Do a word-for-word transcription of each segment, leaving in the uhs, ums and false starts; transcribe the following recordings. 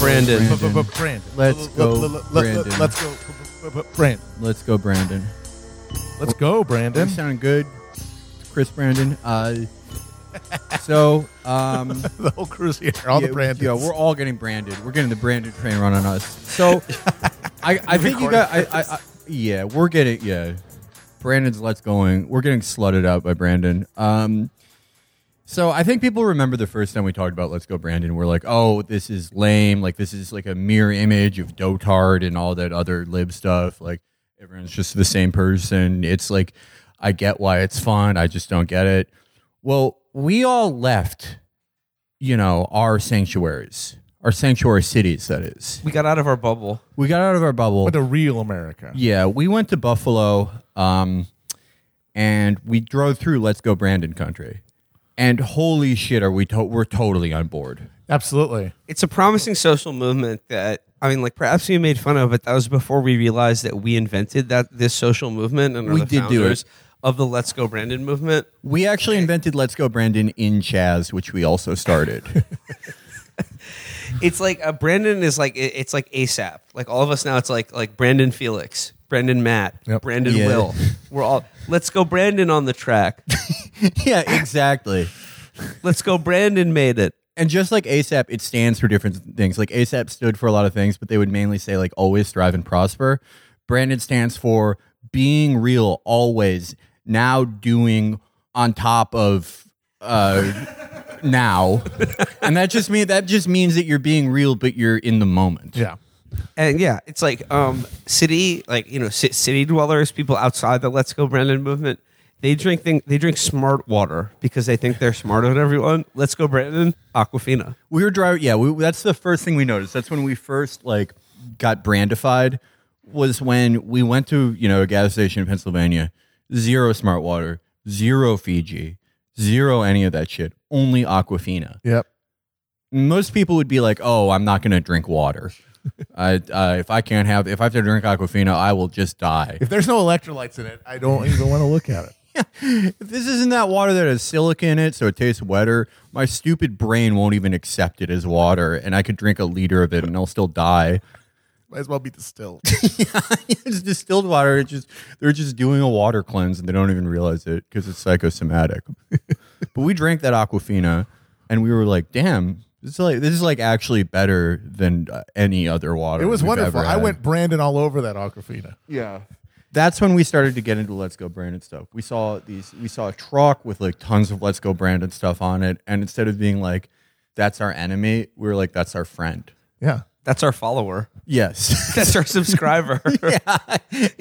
Brandon. Brandon. Let's go, Brandon. Let's go, Brandon. Let's go, Brandon. Let's go, You Brandon. sound good, Chris Brandon. Uh, so, um, The whole cruise here, all yeah, the Brandons. Yeah, we're all getting branded. We're getting the branded train run on us. So, I, I think you got. I, I, I, yeah, we're getting. Yeah, Brandon's Let's Going. We're getting slutted out by Brandon. Um, so I think people remember the first time we talked about Let's Go Brandon. We're like, oh, this is lame. Like this is like a mirror image of Dotard and all that other lib stuff. Like everyone's just the same person. It's like I get why it's fun. I just don't get it. Well, we all left, you know, our sanctuaries, our sanctuary cities, that is. We got out of our bubble. We got out of our bubble. But a real America. Yeah, we went to Buffalo, um, and we drove through Let's Go Brandon country. And holy shit, are we to- we're totally on board. Absolutely. It's a promising social movement that, I mean, like perhaps we made fun of, but that was before we realized that we invented that this social movement and are We the did do founders it. of the Let's Go Brandon movement. We actually invented Let's Go Brandon in Chaz, which we also started. It's like uh, Brandon is like it- it's like ASAP. Like all of us now, it's like like Brandon Felix, Brandon Matt, Yep. Brandon Yeah. Will. We're all Let's Go Brandon on the track. Yeah, exactly. Let's Go Brandon made it. And just like ASAP, it stands for different things. Like ASAP stood for a lot of things, but they would mainly say like always strive and prosper. Brandon stands for being real, always, now doing on top of uh, now. And that just mean that just means that you're being real, but you're in the moment. Yeah. And yeah, it's like um, city, like you know, ci- city dwellers, people outside the Let's Go Brandon movement. They drink thing, They drink smart water because they think they're smarter than everyone. Let's Go Brandon, Aquafina. We were driving. Yeah, we, that's the first thing we noticed. That's when we first like got brandified. Was when we went to you know a gas station in Pennsylvania. Zero smart water, zero Fiji, zero any of that shit. Only Aquafina. Yep. Most people would be like, "Oh, I'm not going to drink water. I, uh, if I can't have, if I have to drink Aquafina, I will just die." If there's no electrolytes in it, I don't even want to look at it. If this isn't that water that has silica in it, so it tastes wetter, my stupid brain won't even accept it as water, and I could drink a liter of it and I'll still die. Might as well be distilled. It's distilled water. It's just they're just doing a water cleanse and they don't even realize it because it's psychosomatic. But we drank that Aquafina, and we were like, "Damn, this is like this is like actually better than uh, any other water." It was we've wonderful. ever I had." went Brandon all over that Aquafina. Yeah. That's when we started to get into Let's Go Brandon stuff. We saw these. We saw a truck with like tons of Let's Go Brandon stuff on it, and instead of being like, "That's our enemy," we were like, "That's our friend." Yeah. That's our follower. Yes. That's our subscriber. Yeah.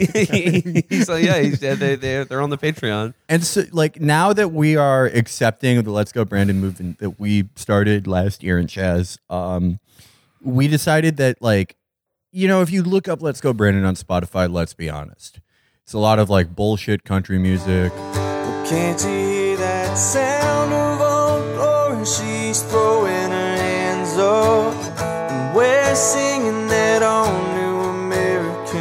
he's like, yeah, he's, they, they, they're on the Patreon. And so, like, now that we are accepting the Let's Go Brandon movement that we started last year in Chaz, um, we decided that, like, you know, if you look up Let's Go Brandon on Spotify, let's be honest, it's a lot of like bullshit country music. Can't you hear that sound of old glory? She's throwing her hands up, and we're singing that all new American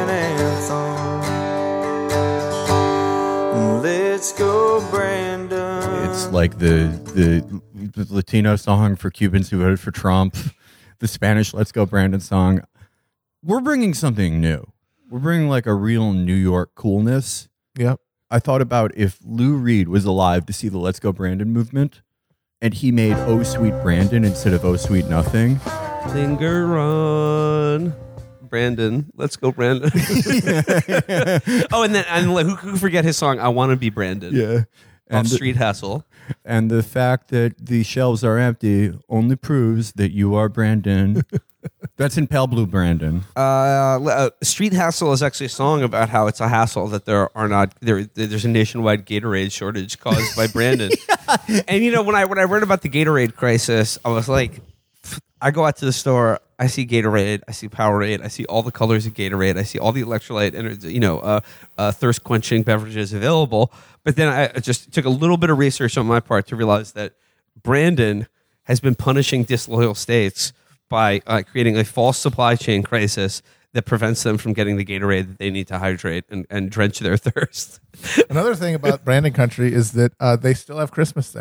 anthem. Let's go, Brandon. It's like the, the the Latino song for Cubans who voted for Trump, the Spanish Let's Go Brandon song. We're bringing something new. We're bringing like a real New York coolness. Yep. I thought about if Lou Reed was alive to see the Let's Go Brandon movement, and he made Oh Sweet Brandon instead of Oh Sweet Nothing. Linger on. Brandon. Let's go, Brandon. Oh, and then and like, who could forget his song, I Want to Be Brandon? Yeah. Off And the, Street Hassle. and the fact that the shelves are empty only proves that you are Brandon. That's in Pale Blue Brandon. Uh, uh, Street Hassle is actually a song about how it's a hassle that there are not there. There's a nationwide Gatorade shortage caused by Brandon. Yeah. And you know, when I when I read about the Gatorade crisis, I was like, I go out to the store, I see Gatorade, I see Powerade, I see all the colors of Gatorade, I see all the electrolyte and you know uh, uh, thirst quenching beverages available. But then I just took a little bit of research on my part to realize that Brandon has been punishing disloyal states by uh, creating a false supply chain crisis that prevents them from getting the Gatorade that they need to hydrate and, and drench their thirst. Another thing about Brandon Country is that uh, they still have Christmas there.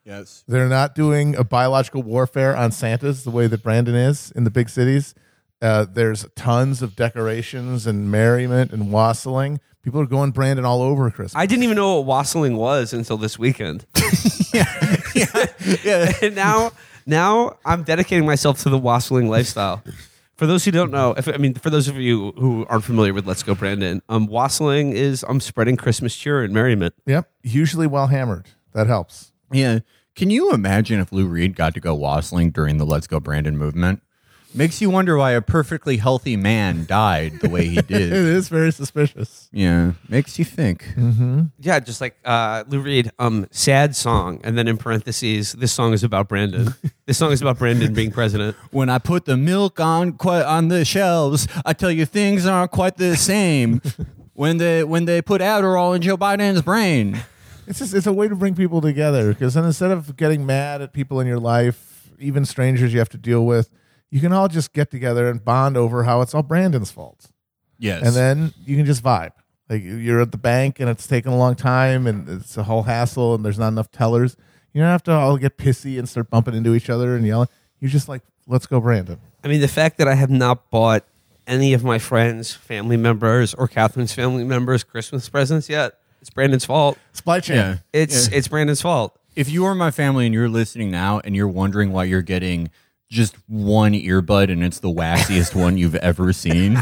Yes. They're not doing a biological warfare on Santas the way that Brandon is in the big cities. Uh, there's tons of decorations and merriment and wassailing. People are going Brandon all over Christmas. I didn't even know what wassailing was until this weekend. yeah. yeah. And now, now I'm dedicating myself to the wassailing lifestyle. For those who don't know, if, I mean, for those of you who aren't familiar with Let's Go Brandon, um, wassailing is um, spreading Christmas cheer and merriment. Yep. Usually well hammered. That helps. Yeah. Can you imagine if Lou Reed got to go wassailing during the Let's Go Brandon movement? Makes you wonder why a perfectly healthy man died the way he It did. is very suspicious. Yeah. Makes you think. Yeah, just like uh, Lou Reed, um, sad song, and then in parentheses, this song is about Brandon. This song is about Brandon being president. When I put the milk on quite on the shelves, I tell you things aren't quite the same. when they when they put Adderall in Joe Biden's brain. It's just it's a way to bring people together because then instead of getting mad at people in your life, even strangers you have to deal with, you can all just get together and bond over how it's all Brandon's fault. Yes. And then you can just vibe. Like you're at the bank and it's taking a long time and it's a whole hassle and there's not enough tellers. You don't have to all get pissy and start bumping into each other and yelling. You're just like, let's go, Brandon. I mean, the fact that I have not bought any of my friends, family members, or Catherine's family members Christmas presents yet, it's Brandon's fault. Supply chain. Yeah. It's Yeah. it's Brandon's fault. If you are my family and you're listening now and you're wondering why you're getting just one earbud and it's the waxiest one you've ever seen,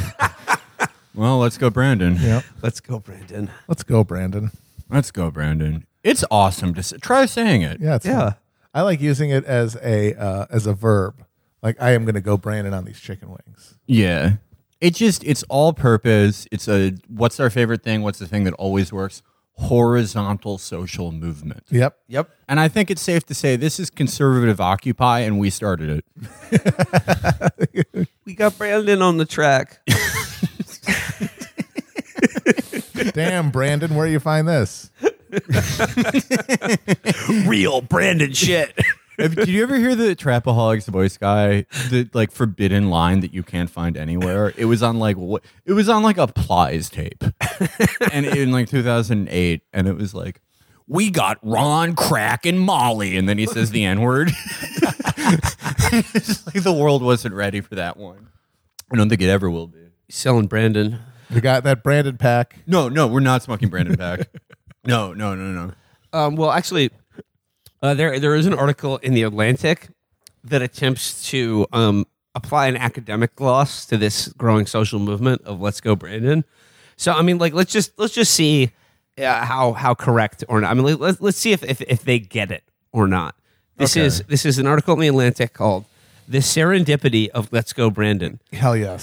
well, let's go, Brandon. Yep. Let's go, Brandon. Let's go, Brandon. Let's go, Brandon. It's awesome to say. Try saying it. Yeah, it's Yeah. fun. I like using it as a uh, as a verb. Like I am going to go Brandon on these chicken wings. Yeah. It just, it's all purpose. It's a, what's our favorite thing? What's the thing that always works? Horizontal social movement. Yep. Yep. And I think it's safe to say this is conservative Occupy and we started it. We got Brandon on the track. Damn, Brandon, where you find this? Real Brandon shit. Did you ever hear the Trapaholics voice guy, the like forbidden line that you can't find anywhere? It was on like what? It was on like a Plies tape, and in like two thousand eight, and it was like, "We got Ron, Crack, and Molly," and then he says the N word. It's like the world wasn't ready for that one. I don't think it ever will be. Selling Brandon. We got that Brandon pack. No, no, we're not smoking Brandon back. No, no, no, no. Um, well, actually, uh, there there is an article in the Atlantic that attempts to um, apply an academic gloss to this growing social movement of "Let's Go Brandon." So, I mean, like, let's just let's just see uh, how how correct or not. I mean, like, let's let's see if, if if they get it or not. This Okay. is this is an article in the Atlantic called "The Serendipity of Let's Go Brandon." Hell yes.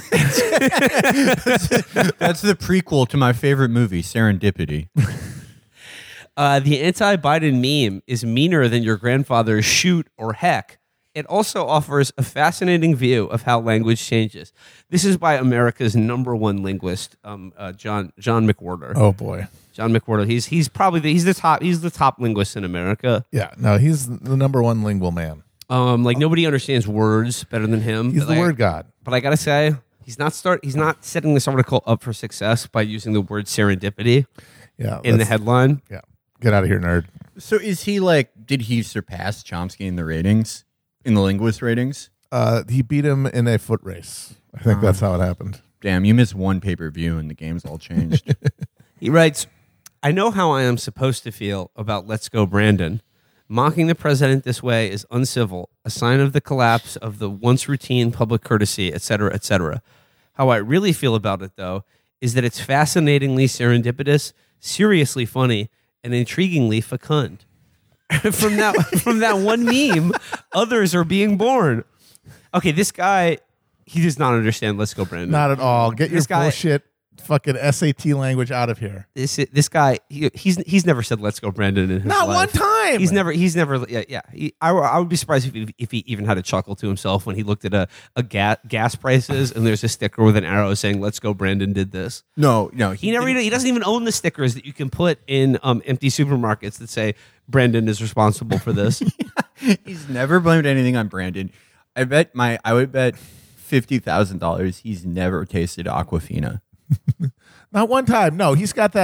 That's the prequel to my favorite movie, Serendipity. Uh, the anti-Biden meme is meaner than your grandfather's shoot or heck. It also offers a fascinating view of how language changes. This is by America's number one linguist, um, uh, John John McWhorter. Oh boy. John McWhorter. He's he's probably the, he's the top he's the top linguist in America. Yeah. No, he's the number one lingual man. Um, like nobody understands words better than him. He's But, the like, word god. But I gotta say, he's not start he's not setting this article up for success by using the word serendipity Yeah. in the that's- headline. Yeah. Get out of here, nerd. So is he like, did he surpass Chomsky in the ratings, in the linguist ratings? Uh, he beat him in a foot race. I think that's how it happened. Damn, you missed one pay-per-view and the game's all changed. He writes, I know how I am supposed to feel about Let's Go Brandon. Mocking the president this way is uncivil, a sign of the collapse of the once routine public courtesy, et cetera, et cetera. How I really feel about it, though, is that it's fascinatingly serendipitous, seriously funny, and intriguingly fecund. from that from that one meme, others are being born. Okay, this guy, he does not understand Let's Go Brandon. Not at all. Get your This guy- bullshit fucking S A T language out of here. This this guy, he, he's he's never said "Let's go, Brandon" in his Not life. one time. He's never. He's never. Yeah, yeah. He, I, I would be surprised if he, if he even had a chuckle to himself when he looked at a, a gas gas prices and there's a sticker with an arrow saying "Let's go, Brandon did this." no, no. He never. He doesn't even own the stickers that you can put in um, empty supermarkets that say Brandon is responsible for this. He's never blamed anything on Brandon. I bet my, I would bet fifty thousand dollars he's never tasted Aquafina. Not one time. No, he's got that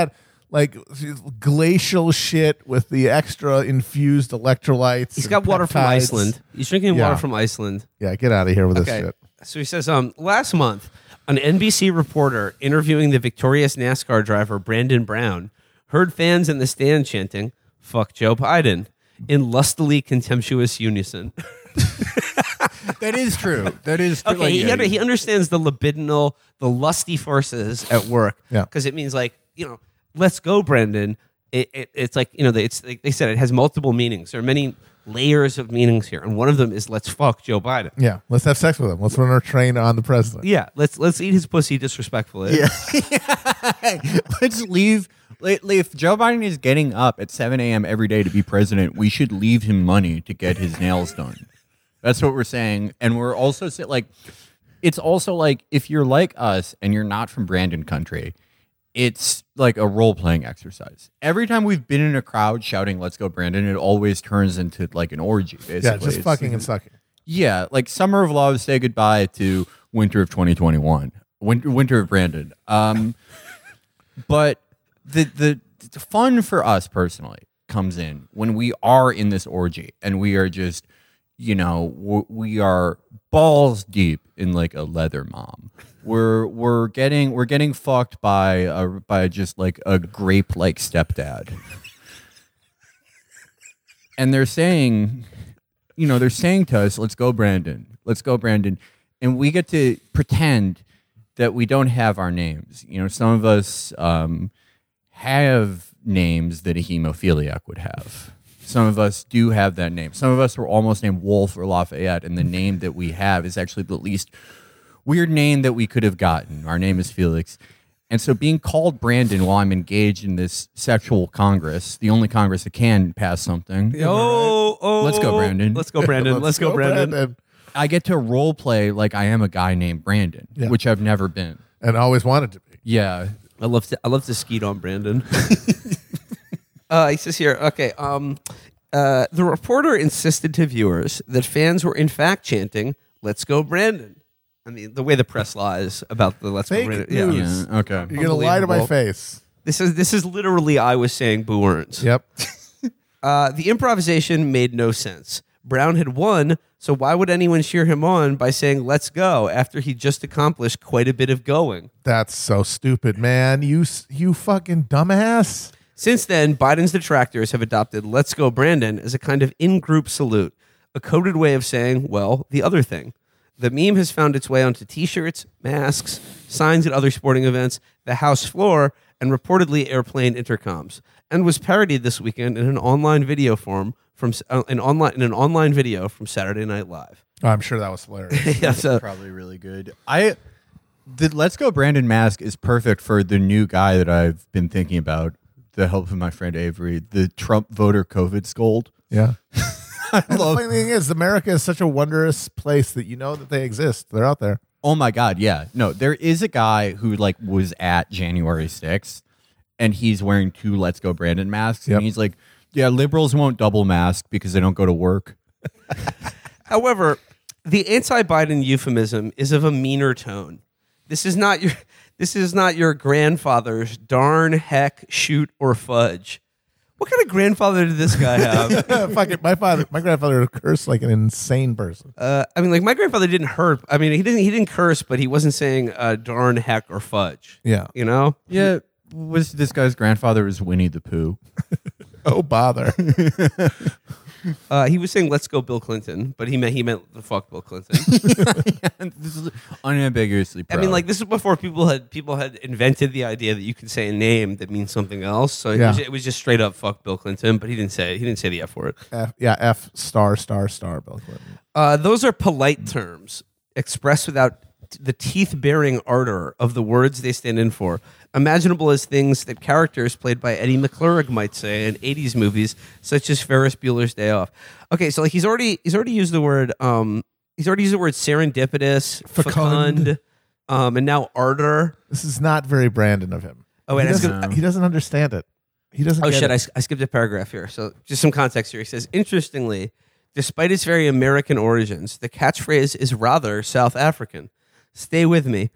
like glacial shit with the extra infused electrolytes. He's and got water from peptides. Iceland. He's drinking Yeah. water from Iceland. Yeah, get out of here with this Okay. shit. So he says, um, last month, an N B C reporter interviewing the victorious NASCAR driver Brandon Brown heard fans in the stand chanting, "Fuck Joe Biden," in lustily contemptuous unison. That is true. That is true. Okay, Like, he, yeah, under- he understands the libidinal, the lusty forces at work. Yeah. Because it means, like, you know, let's go, Brandon. It, it, it's like, you know, it's like they said, it has multiple meanings. There are many layers of meanings here. And one of them is let's fuck Joe Biden. Yeah, let's have sex with him. Let's run our train on the president. Yeah, let's let's eat his pussy disrespectfully. Yeah. Let's leave. like, If Joe Biden is getting up at seven a.m. every day to be president, we should leave him money to get his nails done. That's what we're saying. And we're also say, like, it's also like if you're like us and you're not from Brandon country, it's like a role playing exercise. Every time we've been in a crowd shouting, "Let's go, Brandon," it always turns into like an orgy, basically. Yeah, just It's- fucking and sucking. Yeah, like Summer of Love, say goodbye to Winter of twenty twenty-one. Winter, Winter of Brandon. Um, but the, the the fun for us personally comes in when we are in this orgy and we are just, you know, w- we are balls deep in like a leather mom. We're we're getting we're getting fucked by a, by just like a grape like stepdad, and they're saying, you know, they're saying to us, "Let's go, Brandon. Let's go, Brandon," and we get to pretend that we don't have our names. You know, some of us um, have names that a hemophiliac would have. Some of us do have that name. Some of us were almost named Wolf or Lafayette, and the name that we have is actually the least weird name that we could have gotten. Our name is Felix. And so being called Brandon while I'm engaged in this sexual congress, the only congress that can pass something, Oh, oh, Let's go, Brandon. Let's go, Brandon. Let's, go, Brandon. I get to role play like I am a guy named Brandon, Yeah. which I've never been. And always wanted to be. Yeah. I love to I love to skeet on Brandon. uh, he says here, okay, um, uh, the reporter insisted to viewers that fans were in fact chanting, "Let's go, Brandon." I mean, the way the press lies about the "Let's Fake go, Brandon." Yeah. news. Yeah. Okay. You're gonna lie to my Unbelievable. face. This is this is literally I was saying boo earns. Yep. Uh, the improvisation made no sense. Brown had won, so why would anyone cheer him on by saying "Let's go" after he just accomplished quite a bit of going? That's so stupid, man. You s- you fucking dumbass. Since then, Biden's detractors have adopted "Let's go, Brandon" as a kind of in-group salute, a coded way of saying, well, the other thing. The meme has found its way onto T-shirts, masks, signs at other sporting events, the House floor, and reportedly airplane intercoms, and was parodied this weekend in an online video form from uh, an online in an online video from Saturday Night Live. Oh, I'm sure that was hilarious. yeah, so Probably really good. I the Let's Go Brandon mask is perfect for the new guy that I've been thinking about. The help of my friend Avery, the Trump voter COVID scold. Yeah. I And the love. funny thing is, America is such a wondrous place that you know that they exist. They're out there. Oh my God, yeah. No, there is a guy who like was at January sixth and he's wearing two Let's Go Brandon masks. Yep. And he's like, yeah, liberals won't double mask because they don't go to work. However, the anti-Biden euphemism is of a meaner tone. This is not your this is not your grandfather's darn, heck, shoot, or fudge. What kind of grandfather did this guy have? Fuck it. My father, my grandfather cursed like an insane person. uh, I mean, like my grandfather didn't hurt. I mean, he didn't he didn't curse, but he wasn't saying uh, darn, heck, or fudge. Yeah. You know? Yeah. Was this guy's grandfather was Winnie the Pooh? Oh, bother. Uh, he was saying "Let's go, Bill Clinton," but he meant he meant the fuck Bill Clinton. This is unambiguously I proud. mean, like this is before people had people had invented the idea that you could say a name that means something else. So it, Yeah. was, it was just straight up "fuck Bill Clinton," but he didn't say he didn't say the F word. F, yeah, F star star star Bill Clinton. Uh, those are polite terms expressed without t- the teeth-bearing ardor of the words they stand in for, imaginable as things that characters played by Eddie McClurg might say in eighties movies, such as Ferris Bueller's Day Off. Okay, so like he's already he's already used the word um he's already used the word serendipitous, Fecund. fecund, um, and now ardor. This is not very Brandon of him. Oh wait, he I doesn't, skipped, he doesn't understand it. He doesn't. oh get shit, I, it. s- I skipped a paragraph here. So just some context here. He says, interestingly, despite its very American origins, the catchphrase is rather South African. Stay with me.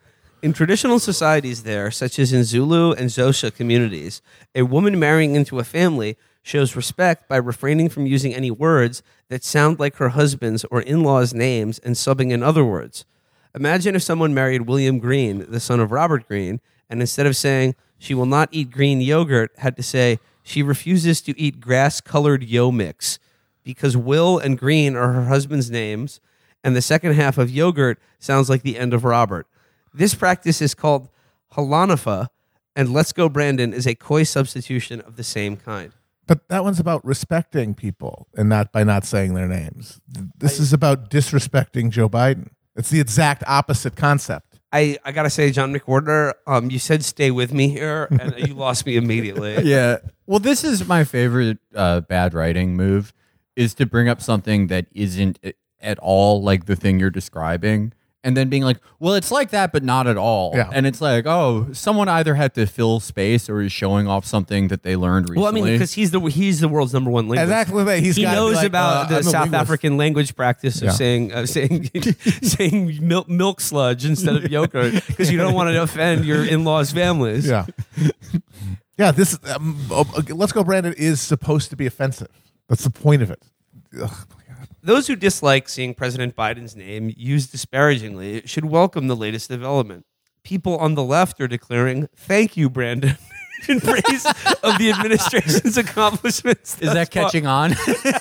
In traditional societies there, such as in Zulu and Xhosa communities, a woman marrying into a family shows respect by refraining from using any words that sound like her husband's or in-laws' names and subbing in other words. Imagine if someone married William Green, the son of Robert Greene, and instead of saying, she will not eat green yogurt, had to say, she refuses to eat grass-colored yo mix, because Will and Green are her husband's names, and the second half of yogurt sounds like the end of Robert. This practice is called Halanafa, and Let's Go Brandon is a Khoi substitution of the same kind. But that one's about respecting people and not by not saying their names. This I, is about disrespecting Joe Biden. It's the exact opposite concept. I, I got to say, John McWhorter, um, you said stay with me here, and you lost me immediately. Yeah. Well, this is my favorite uh, bad writing move, is to bring up something that isn't at all like the thing you're describing. And then being like, well, it's like that, but not at all. Yeah. And it's like, oh, someone either had to fill space or is showing off something that they learned recently. Well, I mean, because he's the he's the world's number one linguist. Exactly. Right. He's he gotta knows be like, about uh, the I'm a South linguist. African language practice of Yeah. saying uh, saying saying milk, milk sludge instead of yogurt because you don't want to offend your in-laws' families. Yeah. Yeah. This um, uh, Let's Go Brandon is supposed to be offensive. That's the point of it. Ugh. Those who dislike seeing President Biden's name used disparagingly should welcome the latest development. People on the left are declaring, "Thank you, Brandon," in praise of the administration's accomplishments. Is that catching on?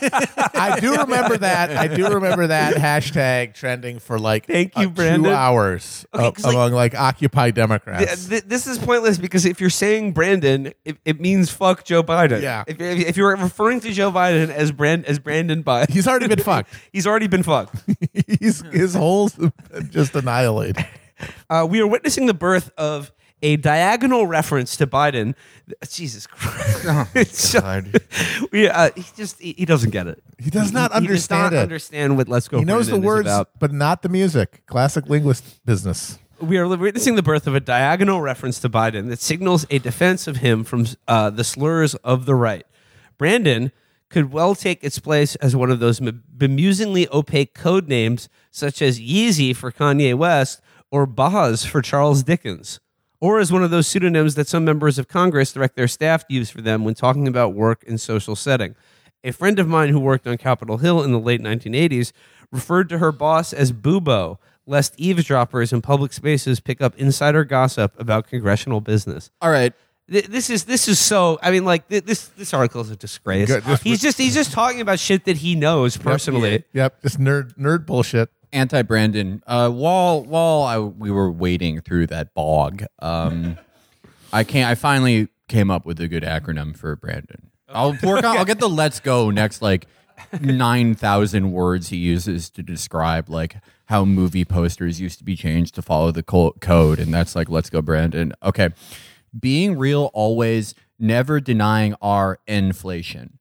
I do remember that. I do remember that hashtag trending for like Thank you, uh, Brandon. two hours Okay, uh, 'cause, like- among like Occupy Democrats. Th- th- this is pointless because if you're saying Brandon, it, it means fuck Joe Biden. Yeah. If, if, if you're referring to Joe Biden as Brand as Brandon Biden, He's already been fucked. he's already been fucked. He's his whole just annihilated. Uh, we are witnessing the birth of a diagonal reference to Biden. Jesus Christ! It's so- we, uh, he just he, he doesn't get it. He does not He, he does understand not it. understand what Let's Go. He knows the Brandon is words, about. but not the music. Classic linguist business. We are witnessing the birth of a diagonal reference to Biden that signals a defense of him from uh, the slurs of the right. Brandon could well take its place as one of those bemusingly opaque code names, such as Yeezy for Kanye West or Boz for Charles Dickens, or as one of those pseudonyms that some members of Congress direct their staff to use for them when talking about work in social setting. A friend of mine who worked on Capitol Hill in the late nineteen eighties referred to her boss as Boobo, lest eavesdroppers in public spaces pick up insider gossip about congressional business. All right. Th- This is this is so. I mean, like th- this this article is a disgrace. Good. Just- He's just he's just talking about shit that he knows personally. Yep, just nerd nerd bullshit. Anti-Brandon. Uh, while while I, we were wading through that bog, um, I can't. I finally came up with a good acronym for Brandon. I'll work on. I'll get the "Let's Go" next, like nine thousand words he uses to describe like how movie posters used to be changed to follow the co- code, and that's like "Let's Go, Brandon." Okay, being real always, never denying our inflation.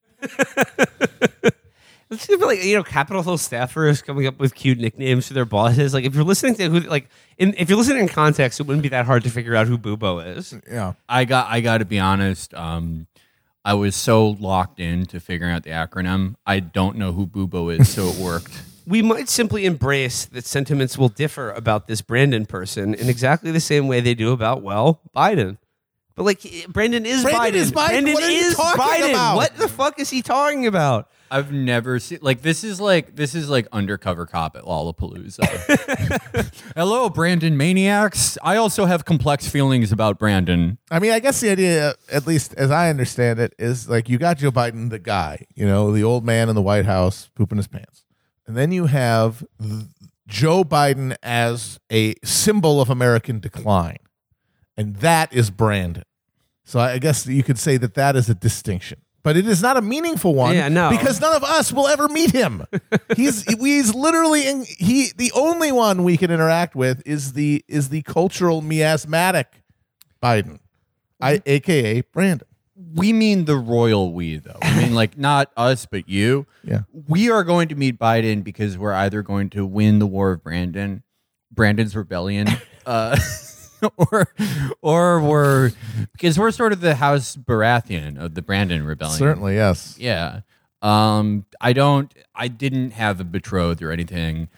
It's feel like, you know, Capitol Hill staffers coming up with cute nicknames for their bosses. Like if you're listening to who, like, in, if you're listening in context, it wouldn't be that hard to figure out who Boobo is. Yeah. I got. I got to be honest. Um, I was so locked into figuring out the acronym. I don't know who Boobo is, so it worked. We might simply embrace that sentiments will differ about this Brandon person in exactly the same way they do about, well, Biden. But like, Brandon is Brandon Biden. is Biden. Brandon What are you is talking Biden. about? What the fuck is he talking about? I've never seen like this is like this is like undercover cop at Lollapalooza. Hello, Brandon maniacs. I also have complex feelings about Brandon. I mean, I guess the idea, at least as I understand it, is like you got Joe Biden, the guy, you know, the old man in the White House pooping his pants. And then you have th- Joe Biden as a symbol of American decline. And that is Brandon. So I guess you could say that that is a distinction. But it is not a meaningful one, Yeah, no. because none of us will ever meet him. He's he's literally in, he the only one we can interact with is the is the cultural miasmatic Biden, I A K A Brandon. We mean the royal we though. I mean like not us but you. Yeah. We are going to meet Biden because we're either going to win the war of Brandon, Brandon's rebellion, uh or or we're because we're sort of the House Baratheon of the Brandon rebellion. Certainly, yes. Yeah. Um I don't I didn't have a betrothed or anything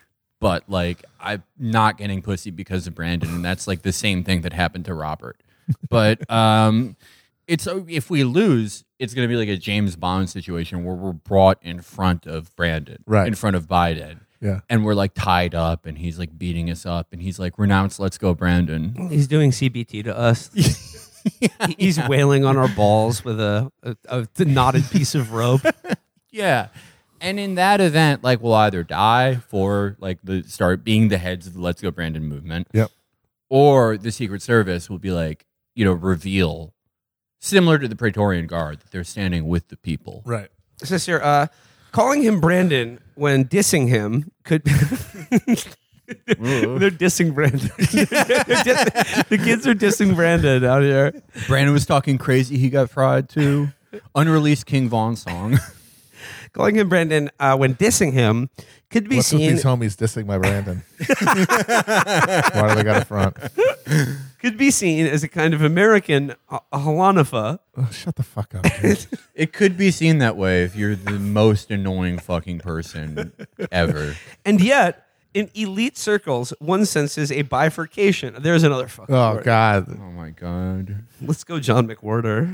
but like I'm not getting pussy because of Brandon, and that's like the same thing that happened to Robert. But um, it's if we lose, it's going to be like a James Bond situation where we're brought in front of Brandon, Right. in front of Biden. Yeah. And we're like tied up, and he's like beating us up, and he's like, "Renounce, let's go, Brandon." He's doing C B T to us. He's wailing on our balls with a, a, a knotted piece of rope. Yeah. And in that event, like we'll either die for like the start being the heads of the Let's Go Brandon movement, Yep. or the Secret Service will be like, you know, reveal similar to the Praetorian Guard that they're standing with the people. Right. It says here, uh, calling him Brandon when dissing him could. They're dissing Brandon. The kids are dissing Brandon out here. Brandon was talking crazy. He got fried too. Unreleased King Von song. Calling him Brandon uh, when dissing him could be What's with seen these homies dissing my Brandon? Why do they got a front? could be seen as a kind of American uh, Halanifa. Oh, shut the fuck up, dude. It could be seen that way if you're the most annoying fucking person ever. And yet, in elite circles, one senses a bifurcation. There's another fucking Oh, word. God. Oh my God. Let's go, John McWhorter.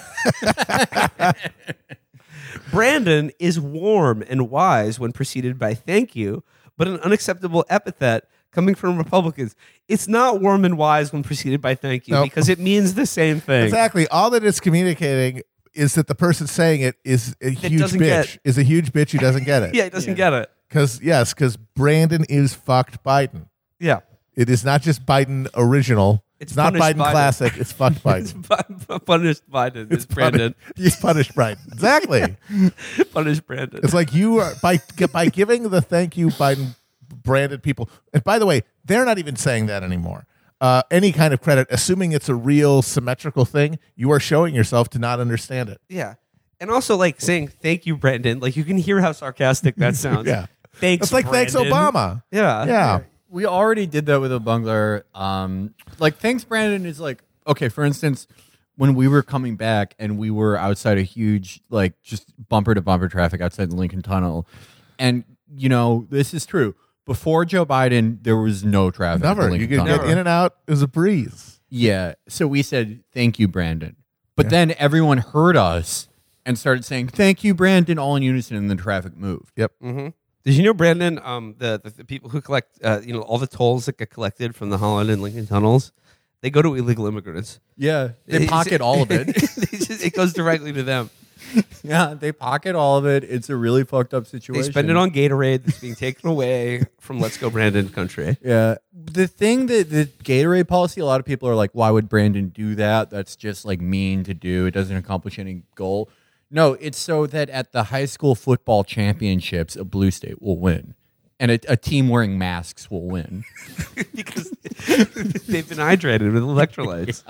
Brandon is warm and wise when preceded by thank you, but an unacceptable epithet coming from Republicans. It's not warm and wise when preceded by thank you Nope. because it means the same thing. Exactly. All that it's communicating is that the person saying it is a huge doesn't bitch. get- Is a huge bitch who doesn't get it. Yeah, it doesn't get it. Because, yes, because Brandon is fucked Biden. Yeah. It is not just Biden original. It's It's, not punished Biden, Biden. classic. It's fucked It's Biden. pu- punished Biden. It's Brandon. Punished- He's punished Biden. Exactly. Punished Brandon. It's like you are by by giving the thank you Biden branded people. And by the way, they're not even saying that anymore. Uh, any kind of credit, assuming it's a real symmetrical thing, you are showing yourself to not understand it. Yeah. And also, like, saying thank you, Brandon. Like, you can hear how sarcastic that sounds. Yeah. Thanks, It's like thanks Brandon. Obama. Yeah. Yeah. We already did that with a bungler. Um, like, thanks, Brandon is like, okay, for instance, when we were coming back and we were outside a huge, like, just bumper to bumper traffic outside the Lincoln Tunnel. And, you know, this is true. Before Joe Biden, there was no traffic. at the Never. Lincoln You could Tunnel. get in and out as a breeze. Yeah. So we said, thank you, Brandon. But then everyone heard us and started saying, thank you, Brandon, all in unison, and the traffic moved. Yep. Did you know, Brandon, um, the, the, the people who collect, uh, you know, all the tolls that get collected from the Holland and Lincoln tunnels, they go to illegal immigrants. Yeah. They pocket all of it. They just- it goes directly to them. Yeah, they pocket all of it. It's a really fucked up They situation. spend it on Gatorade that's being taken away from Let's Go Brandon country. Yeah. The thing that the Gatorade policy, a lot of people are like, why would Brandon do that? That's just like mean to do. It doesn't accomplish any goal. No, it's so that at the high school football championships, a blue state will win. And a, a team wearing masks will win. Because they've been hydrated with electrolytes.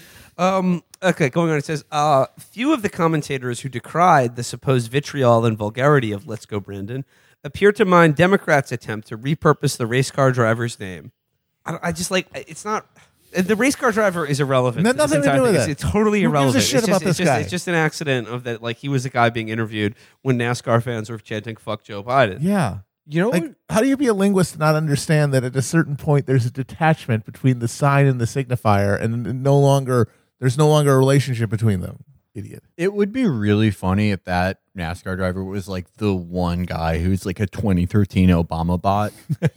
Um, okay, going on. It says, uh, few of the commentators who decried the supposed vitriol and vulgarity of Let's Go Brandon appear to mind Democrats' attempt to repurpose the race car driver's name. I, I just like, it's not... The race car driver is irrelevant. No- to this nothing to entire do with thing. it. It's, it's totally Who gives a irrelevant. shit it's about just, this it's just, guy? It's just an accident of that. Like he was the guy being interviewed when NASCAR fans were chanting "fuck Joe Biden." Yeah. You know Like, what? how do you be a linguist and not understand that at a certain point there's a detachment between the sign and the signifier, and no longer there's no longer a relationship between them? Idiot. It would be really funny if that NASCAR driver was like the one guy who's like a twenty thirteen Obama bot.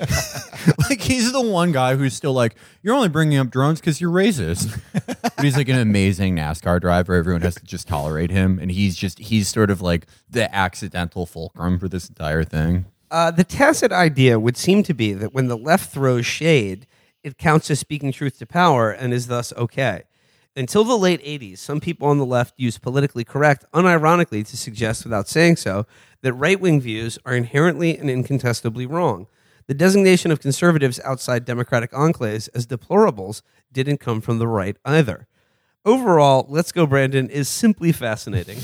Like he's the one guy who's still like, you're only bringing up drones because you're racist. But he's like an amazing NASCAR driver. Everyone has to just tolerate him. And he's just, he's sort of like the accidental fulcrum for this entire thing. Uh, the tacit idea would seem to be that when the left throws shade, it counts as speaking truth to power and is thus okay. Until the late eighties, some people on the left used politically correct unironically to suggest, without saying so, that right-wing views are inherently and incontestably wrong. The designation of conservatives outside Democratic enclaves as deplorables didn't come from the right either. Overall, Let's Go Brandon is simply fascinating.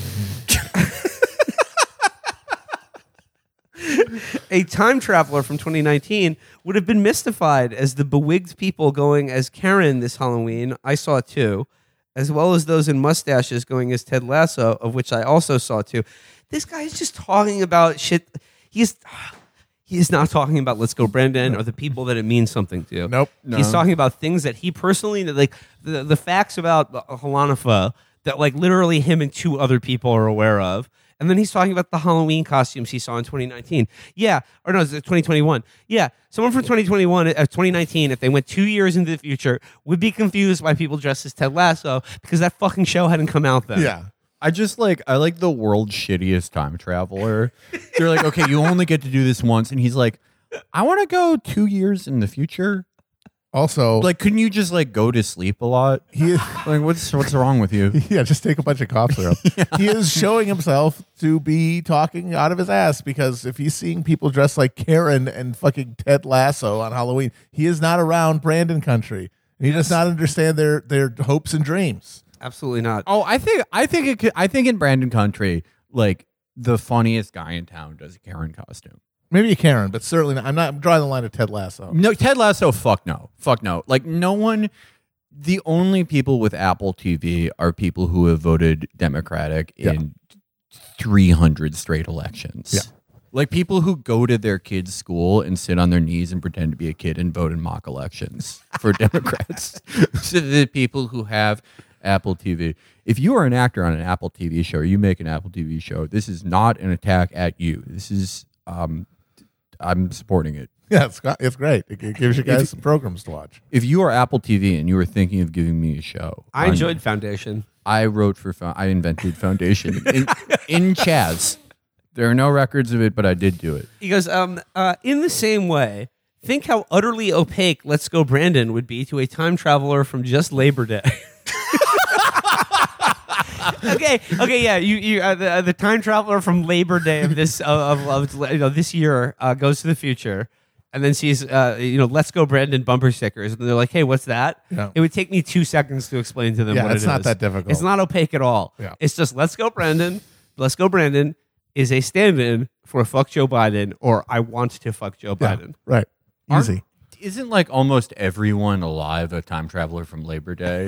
A time traveler from twenty nineteen would have been mystified as the bewigged people going as Karen this Halloween, I saw too, as well as those in mustaches going as Ted Lasso, of which I also saw too. This guy is just talking about shit. He's he's not talking about Let's Go Brandon or the people that it means something to. Nope. He's No. talking about things that he personally, like the, the facts about Halanifa that like literally him and two other people are aware of. And then he's talking about the Halloween costumes he saw in twenty nineteen. Yeah. Or no, it's twenty twenty-one. Yeah. Someone from twenty twenty-one, uh, twenty nineteen, if they went two years into the future, would be confused why people dressed as Ted Lasso because that fucking show hadn't come out then. Yeah. I just like I like the world's shittiest time traveler. They're like, okay, you only get to do this once, and he's like, I want to go two years in the future. Also, Like, couldn't you just like go to sleep a lot? he Like, what's what's wrong with you? yeah, just take a bunch of cough syrup. He is showing himself to be talking out of his ass because if he's seeing people dressed like Karen and fucking Ted Lasso on Halloween, he is not around Brandon country. And he does not understand their their hopes and dreams. Absolutely not. Oh, I think I think it could, I think in Brandon Country, like the funniest guy in town does a Karen costume. Maybe a Karen, but certainly not. I'm not I'm drawing the line at Ted Lasso. No, Ted Lasso, fuck no. Fuck no. Like, no one, the only people with Apple T V are people who have voted Democratic Yeah. in three hundred straight elections. Yeah. Like, people who go to their kids' school and sit on their knees and pretend to be a kid and vote in mock elections for Democrats. So the people who have Apple T V. If you are an actor on an Apple T V show, or you make an Apple T V show, this is not an attack at you. This is, um, I'm supporting it. Yeah, it's got- it's great. It it gives you guys some programs to watch. If you are Apple T V and you were thinking of giving me a show, I on- enjoyed Foundation. I wrote for. Fo- I invented Foundation in, in Chaz. There are no records of it, but I did do it. He goes, um, uh, in the same way, think how utterly opaque Let's Go Brandon would be to a time traveler from just Labor Day. okay, okay, yeah. You, you, uh, the, uh, the time traveler from Labor Day of this, uh, of, of you know, this year uh, goes to the future, and then sees, uh, you know, Let's Go Brandon bumper stickers, and they're like, "Hey, what's that?" Yeah. It would take me two seconds to explain to them. Yeah, what it's it not is. that difficult. It's not opaque at all. Yeah. It's just Let's Go Brandon. Let's Go Brandon is a stand-in for fuck Joe Biden, or I want to fuck Joe Yeah, Biden. right. Aren't- Easy. Isn't like almost everyone alive a time traveler from Labor Day?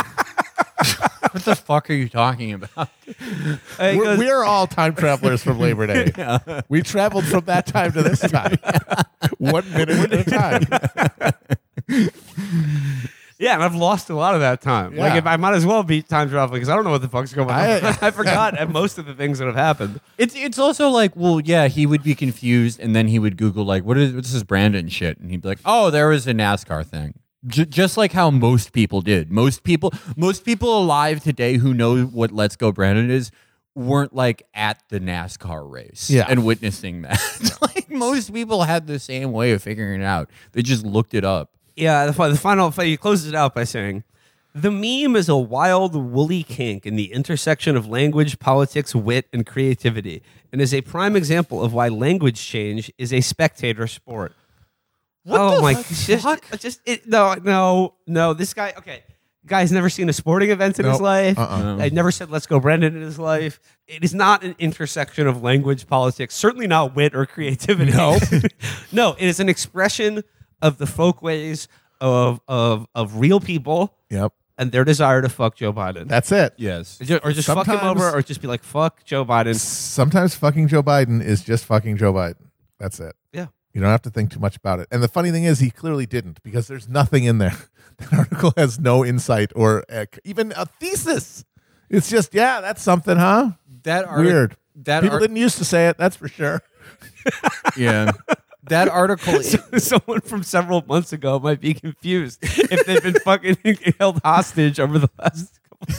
What the fuck are you talking about? Uh, he We're, goes, we are all time travelers from Labor Day. We traveled from that time to this time, one minute at a time. yeah, and I've lost a lot of that time. Like, Yeah. if I might as well be time traveling because I don't know what the fuck's going on. I- I, I forgot at most of the things that have happened. It's it's also like, well, yeah, he would be confused, and then he would Google like, what is what's this Brandon shit, and he'd be like, oh, there was a NASCAR thing. J- just like how most people did. Most people, most people alive today who know what Let's Go Brandon is weren't like at the NASCAR race Yeah. and witnessing that. Like most people had the same way of figuring it out. They just looked it up. Yeah, the, fi- the final, he closes it out by saying, the meme is a wild, woolly kink in the intersection of language, politics, wit, and creativity, and is a prime example of why language change is a spectator sport. What oh the my fuck? Just, just it, no, no, no. This guy, okay, guy's never seen a sporting event in his Nope. life. Uh-uh. I never said "Let's Go Brandon" in his life. It is not an intersection of language, politics, certainly not wit or creativity. No. no, it is an expression of the folkways of of of real people Yep. and their desire to fuck Joe Biden. That's it. Yes. Or ju- or just fuck him Sometimes- over, or just be like, fuck Joe Biden. Sometimes fucking Joe Biden is just fucking Joe Biden. That's it. Yeah. You don't have to think too much about it. And the funny thing is, he clearly didn't because there's nothing in there. That article has no insight or uh, even a thesis. It's just, yeah, that's something, huh? That arti- Weird. That People ar- didn't used to say it, that's for sure. yeah. That article. Someone from several months ago might be confused if they've been fucking held hostage over the last couple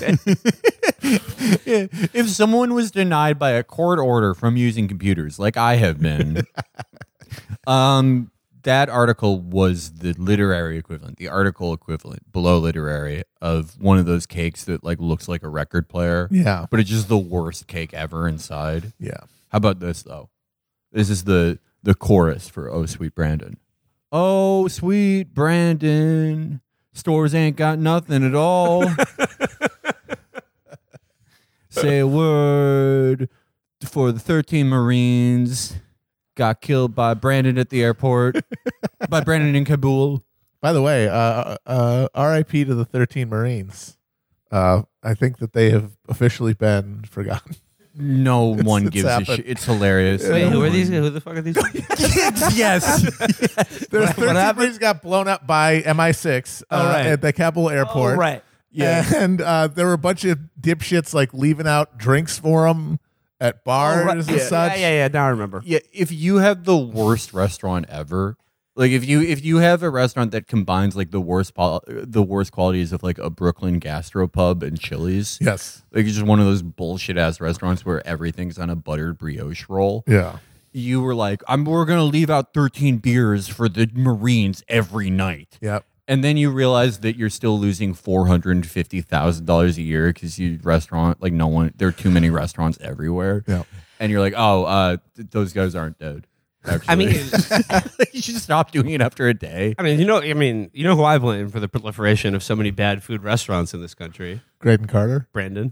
days. If someone was denied by a court order from using computers, like I have been, um, that article was the literary equivalent, the article equivalent, below literary, of one of those cakes that like looks like a record player. Yeah. But it's just the worst cake ever inside. Yeah. How about this though? This is the the chorus for "Oh Sweet Brandon." Oh sweet Brandon, stores ain't got nothing at all. Say a word for the thirteen Marines got killed by Brandon at the airport, by Brandon in Kabul. By the way, uh, uh, R I P to the thirteen Marines. Uh, I think that they have officially been forgotten. No one it's gives a happened. shit. It's hilarious. Wait, No who are one- these? Who the fuck are these? yes. There's What thirteen happened? Marines got blown up by M I six uh, Oh, right. at the Kabul airport. Oh, right. Yeah. And uh, there were a bunch of dipshits like leaving out drinks for them at bars Oh, right. and yeah, such. Yeah, yeah, yeah. Now I remember. Yeah, if you have the worst restaurant ever, like if you if you have a restaurant that combines like the worst pol- the worst qualities of like a Brooklyn gastropub and Chili's, Yes. like it's just one of those bullshit ass restaurants where everything's on a buttered brioche roll. Yeah. You were like, I'm we're gonna leave out thirteen beers for the Marines every night. Yep. And then you realize that you're still losing four hundred and fifty thousand dollars a year because you restaurant like no one. There are too many restaurants everywhere. Yeah. And you're like, oh, uh, th- those guys aren't dead. Actually. I mean, you should stop doing it after a day. I mean, you know, I mean, you know who I blame for the proliferation of so many bad food restaurants in this country? Graydon Carter. Brandon.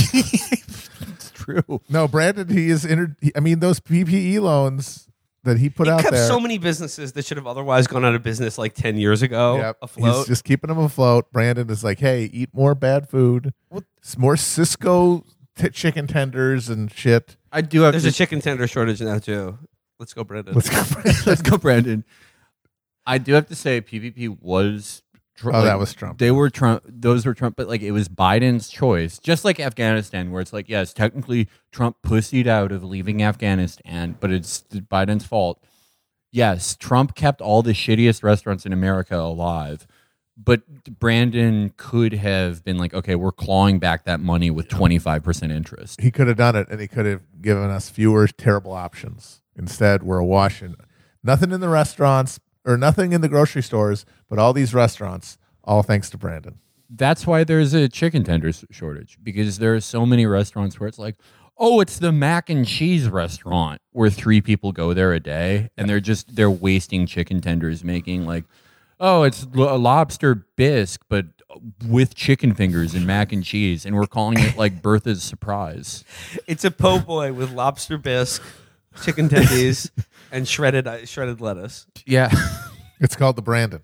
It's true. No, Brandon, he is inter- he- I mean, those P P E loans that he put He out kept there. so many businesses that should have otherwise gone out of business like ten years ago Yep. afloat. He's just keeping them afloat. Brandon is like, hey, eat more bad food. It's more Cisco t- chicken tenders and shit. I do have There's to a chicken tender shortage now too. Let's go, Brandon. Let's go. Brandon. Let's go, Brandon. I do have to say, P P P was. Tr- Oh, that was Trump. They were Trump. Those were Trump, but like it was Biden's choice, just like Afghanistan, where it's like, yes, technically Trump pussied out of leaving Afghanistan, but it's Biden's fault. Yes, Trump kept all the shittiest restaurants in America alive, but Brandon could have been like, okay, we're clawing back that money with twenty-five percent interest. He could have done it, and he could have given us fewer terrible options. Instead, we're awash in nothing in the restaurants or nothing in the grocery stores, but all these restaurants, all thanks to Brandon. That's why there's a chicken tenders shortage, because there are so many restaurants where it's like, oh, it's the mac and cheese restaurant where three people go there a day and they're just they're wasting chicken tenders making like, oh, it's lo- a lobster bisque but with chicken fingers and mac and cheese, and we're calling it like Bertha's surprise. It's a po' boy with lobster bisque, chicken tendies, and shredded uh, shredded lettuce. Yeah. It's called the Brandon.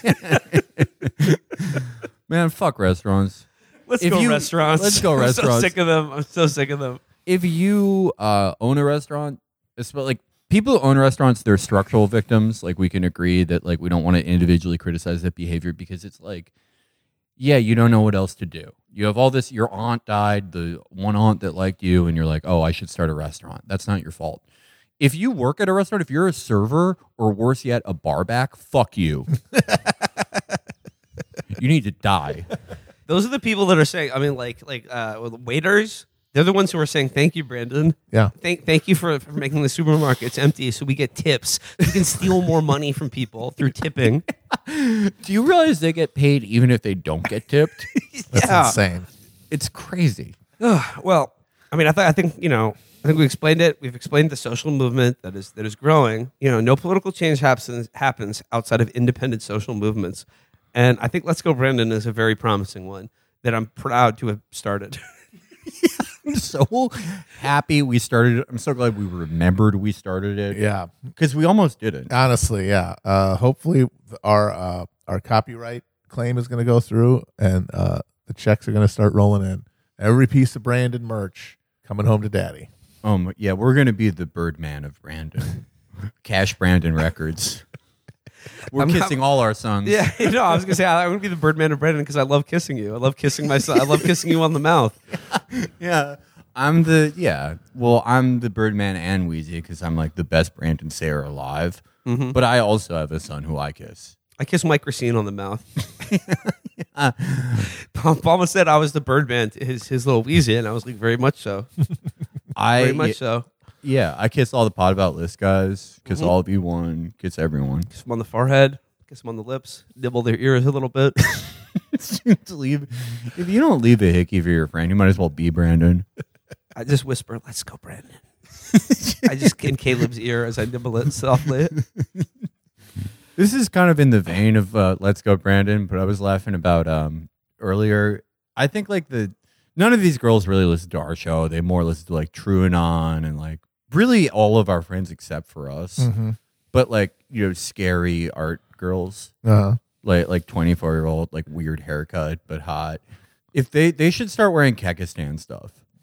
Man, fuck restaurants. Let's If go you- restaurants. let's go I'm restaurants. so sick of them. I'm so sick of them. If you uh, own a restaurant, it's about, like people who own restaurants, they're structural victims. Like we can agree that like we don't want to individually criticize that behavior because it's like, yeah, you don't know what else to do. You have all this. Your aunt died, the one aunt that liked you, and you're like, oh, I should start a restaurant. That's not your fault. If you work at a restaurant, if you're a server or worse yet, a barback, fuck you. You need to die. Those are the people that are saying. I mean, like like uh, well, the waiters. They're the ones who are saying, "Thank you, Brandon. Yeah. Thank thank you for, for making the supermarkets empty, so we get tips. We can steal more money from people through tipping." Do you realize they get paid even if they don't get tipped? That's Yeah. insane. It's crazy. Ugh, well, I mean, I, th- I think you know, I think we explained it. We've explained the social movement that is that is growing. You know, no political change happens happens outside of independent social movements, and I think Let's Go Brandon is a very promising one that I'm proud to have started. I'm so happy we started it. I'm so glad we remembered we started it. Yeah. Because we almost didn't. Honestly, yeah. Uh, hopefully, our uh, our copyright claim is going to go through, and uh, the checks are going to start rolling in. Every piece of Brandon merch coming home to Daddy. Um, yeah, we're going to be the Birdman of Brandon. Cash Brandon Records. We're I'm not- kissing all our sons. Yeah, you know, I was gonna say I'm gonna be the Birdman of Brandon because I love kissing you. I love kissing my son. I love kissing you on the mouth. Yeah. I'm the, yeah. Well, I'm the Birdman and Wheezy because I'm like the best Brandon Sayer alive. Mm-hmm. But I also have a son who I kiss. I kiss Mike Racine on the mouth. Palma said I was the Birdman to his his little Wheezy, and I was like, very much so, I, very much so. Yeah, I kiss all the Pod About List guys. Kiss Mhm. all of you one. Kiss everyone. Kiss them on the forehead, kiss them on the lips, nibble their ears a little bit. To leave, if you don't leave a hickey for your friend, you might as well be Brandon. I just whisper, "Let's go, Brandon." I just in Caleb's ear as I nibble it softly. This is kind of in the vein of uh, Let's Go Brandon, but I was laughing about um, earlier. I think like the none of these girls really listen to our show. They more listen to like True and On and like really all of our friends except for us. Mm-hmm. But like, you know, scary art girls, Uh-huh. like like twenty-four year old, like weird haircut but hot. If they they should start wearing Kekistan stuff.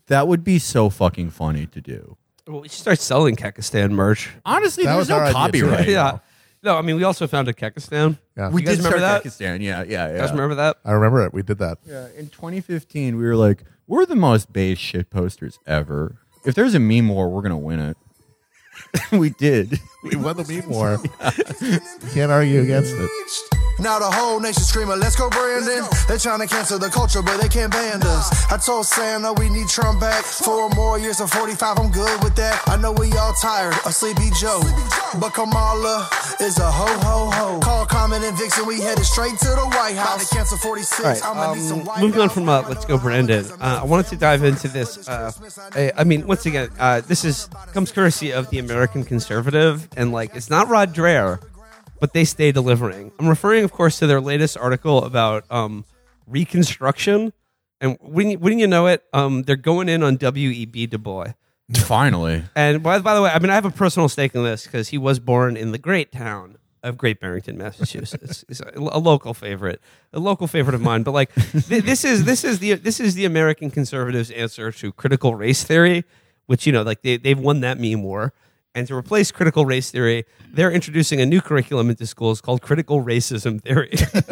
That would be so fucking funny to do. Well, we should start selling Kekistan merch. Honestly, That there's was our no idea, too. copyright. Yeah. No, I mean, we also founded Kekistan. Yeah. We You guys did remember start that? Kekistan. Yeah, yeah, yeah. You guys remember that? I remember it. We did that. Yeah, in twenty fifteen, we were like, we're the most base shit posters ever. If there's a meme war, we're gonna win it. We did. We won the meme war. You can't argue against it. Now the whole nation screaming, let's go Brandon. They're trying to cancel the culture, but they can't ban us. I told Santa we need Trump back. Four more years of forty-five, I'm good with that. I know we all tired of Sleepy Joe, but Kamala is a ho ho ho. Call Common and Vixen, we headed straight to the White House. To cancel forty-six, All right, I'ma need some um, White moving on House. from uh, Let's Go Brandon, uh, I wanted to dive into this. Uh, I, I mean, once again, uh, this is comes courtesy of the American Conservative, and like it's not Rod Dreher, but they stay delivering. I'm referring, of course, to their latest article about um, Reconstruction, and wouldn't you, wouldn't you know it, um, they're going in on W E B Du Bois. Finally. And by, by the way, I mean I have a personal stake in this because he was born in the great town of Great Barrington, Massachusetts. It's a, a local favorite, a local favorite of mine. But like, th- this is this is the this is the American conservatives' answer to critical race theory, which you know, like they they've won that meme war. And to replace critical race theory, they're introducing a new curriculum into schools called critical racism theory.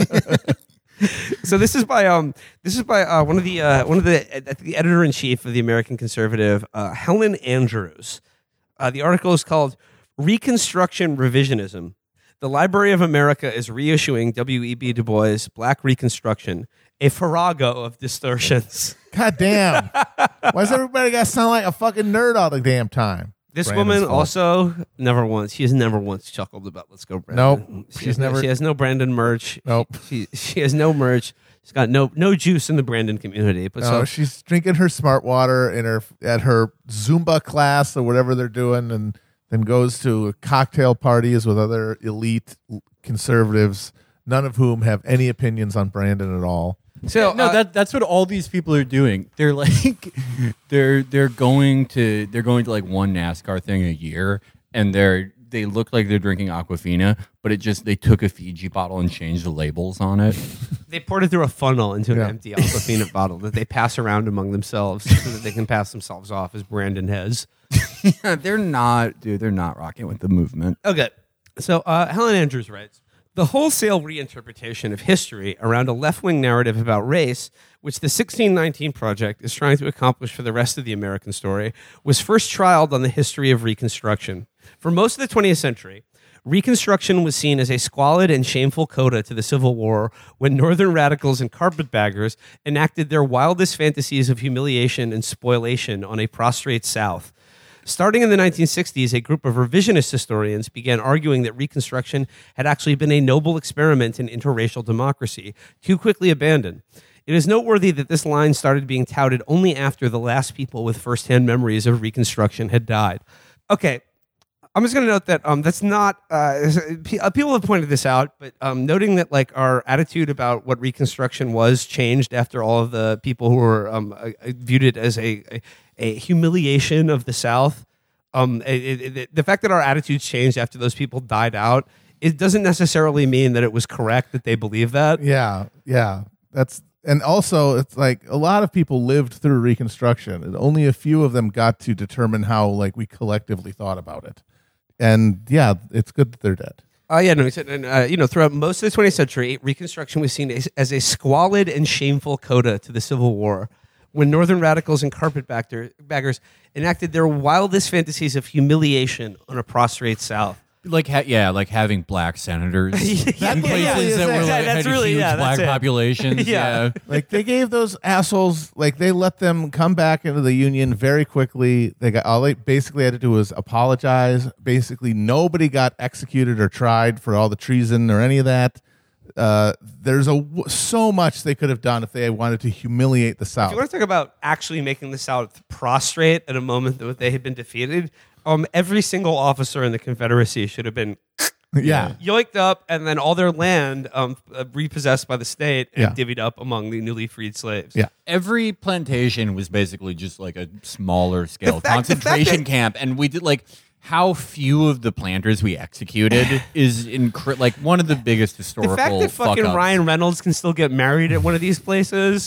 So this is by um this is by uh, one of the uh, one of the uh, the editor in chief of the American Conservative, uh, Helen Andrews. Uh, the article is called "Reconstruction Revisionism." The Library of America is reissuing W E B Du Bois' Black Reconstruction, a farrago of distortions. God damn. Why does everybody got to sound like a fucking nerd all the damn time? This Brandon's woman fault. also never once, she has never once chuckled about Let's Go Brandon. Nope. She She's has no- never- She has no Brandon merch. Nope. She, she has no merch. She's got no no juice in the Brandon community. But No, so she's drinking her smart water in her at her Zumba class or whatever they're doing, and then goes to cocktail parties with other elite conservatives, none of whom have any opinions on Brandon at all. so no, uh, that that's what all these people are doing. They're like, they're they're going to they're going to like one NASCAR thing a year, and they're they look like they're drinking Aquafina, but it just they took a Fiji bottle and changed the labels on it. they poured it through a funnel into an Yeah. empty Aquafina bottle that they pass around among themselves so that they can pass themselves off as Brandon has. They're not, dude. They're not rocking with the movement. Okay. So uh, Helen Andrews writes, the wholesale reinterpretation of history around a left-wing narrative about race, which the sixteen nineteen Project is trying to accomplish for the rest of the American story, was first trialed on the history of Reconstruction. For most of the twentieth century, Reconstruction was seen as a squalid and shameful coda to the Civil War when Northern radicals and carpetbaggers enacted their wildest fantasies of humiliation and spoliation on a prostrate South. Starting in the nineteen sixties, a group of revisionist historians began arguing that Reconstruction had actually been a noble experiment in interracial democracy, too quickly abandoned. It is noteworthy that this line started being touted only after the last people with firsthand memories of Reconstruction had died. Okay, I'm just going to note that um, that's not. Uh, p- uh, people have pointed this out, but um, noting that like our attitude about what Reconstruction was changed after all of the people who were um, uh, viewed it as a, a, a humiliation of the South. Um, it, it, it, the fact that our attitudes changed after those people died out, it doesn't necessarily mean that it was correct that they believe that. Yeah, yeah. That's and also it's like a lot of people lived through Reconstruction, and only a few of them got to determine how like we collectively thought about it. And yeah, it's good that they're dead. Oh, yeah, no, he said, and, uh, you know, throughout most of the twentieth century, Reconstruction was seen as, as a squalid and shameful coda to the Civil War, when Northern radicals and carpetbaggers enacted their wildest fantasies of humiliation on a prostrate South. Like, ha- yeah, like having black senators Yeah, in yeah, places yeah, that yeah, were yeah, like, that's had really- huge yeah, black that's it. populations. Yeah. yeah. Like they gave those assholes, like they let them come back into the Union very quickly. They got all they basically had to do was apologize. Basically, nobody got executed or tried for all the treason or any of that. Uh, there's a w- so much they could have done if they wanted to humiliate the South. If you want to talk about actually making the South prostrate at a moment that they had been defeated, um, every single officer in the Confederacy should have been Yeah. yoinked up, and then all their land um, uh, repossessed by the state and Yeah. divvied up among the newly freed slaves. Yeah. Every plantation was basically just like a smaller scale The fact- the fact concentration that- camp, and we did like how few of the planters we executed is incre- like one of the The biggest historical fact that fucking fuck-ups. Ryan Reynolds can still get married at one of these places.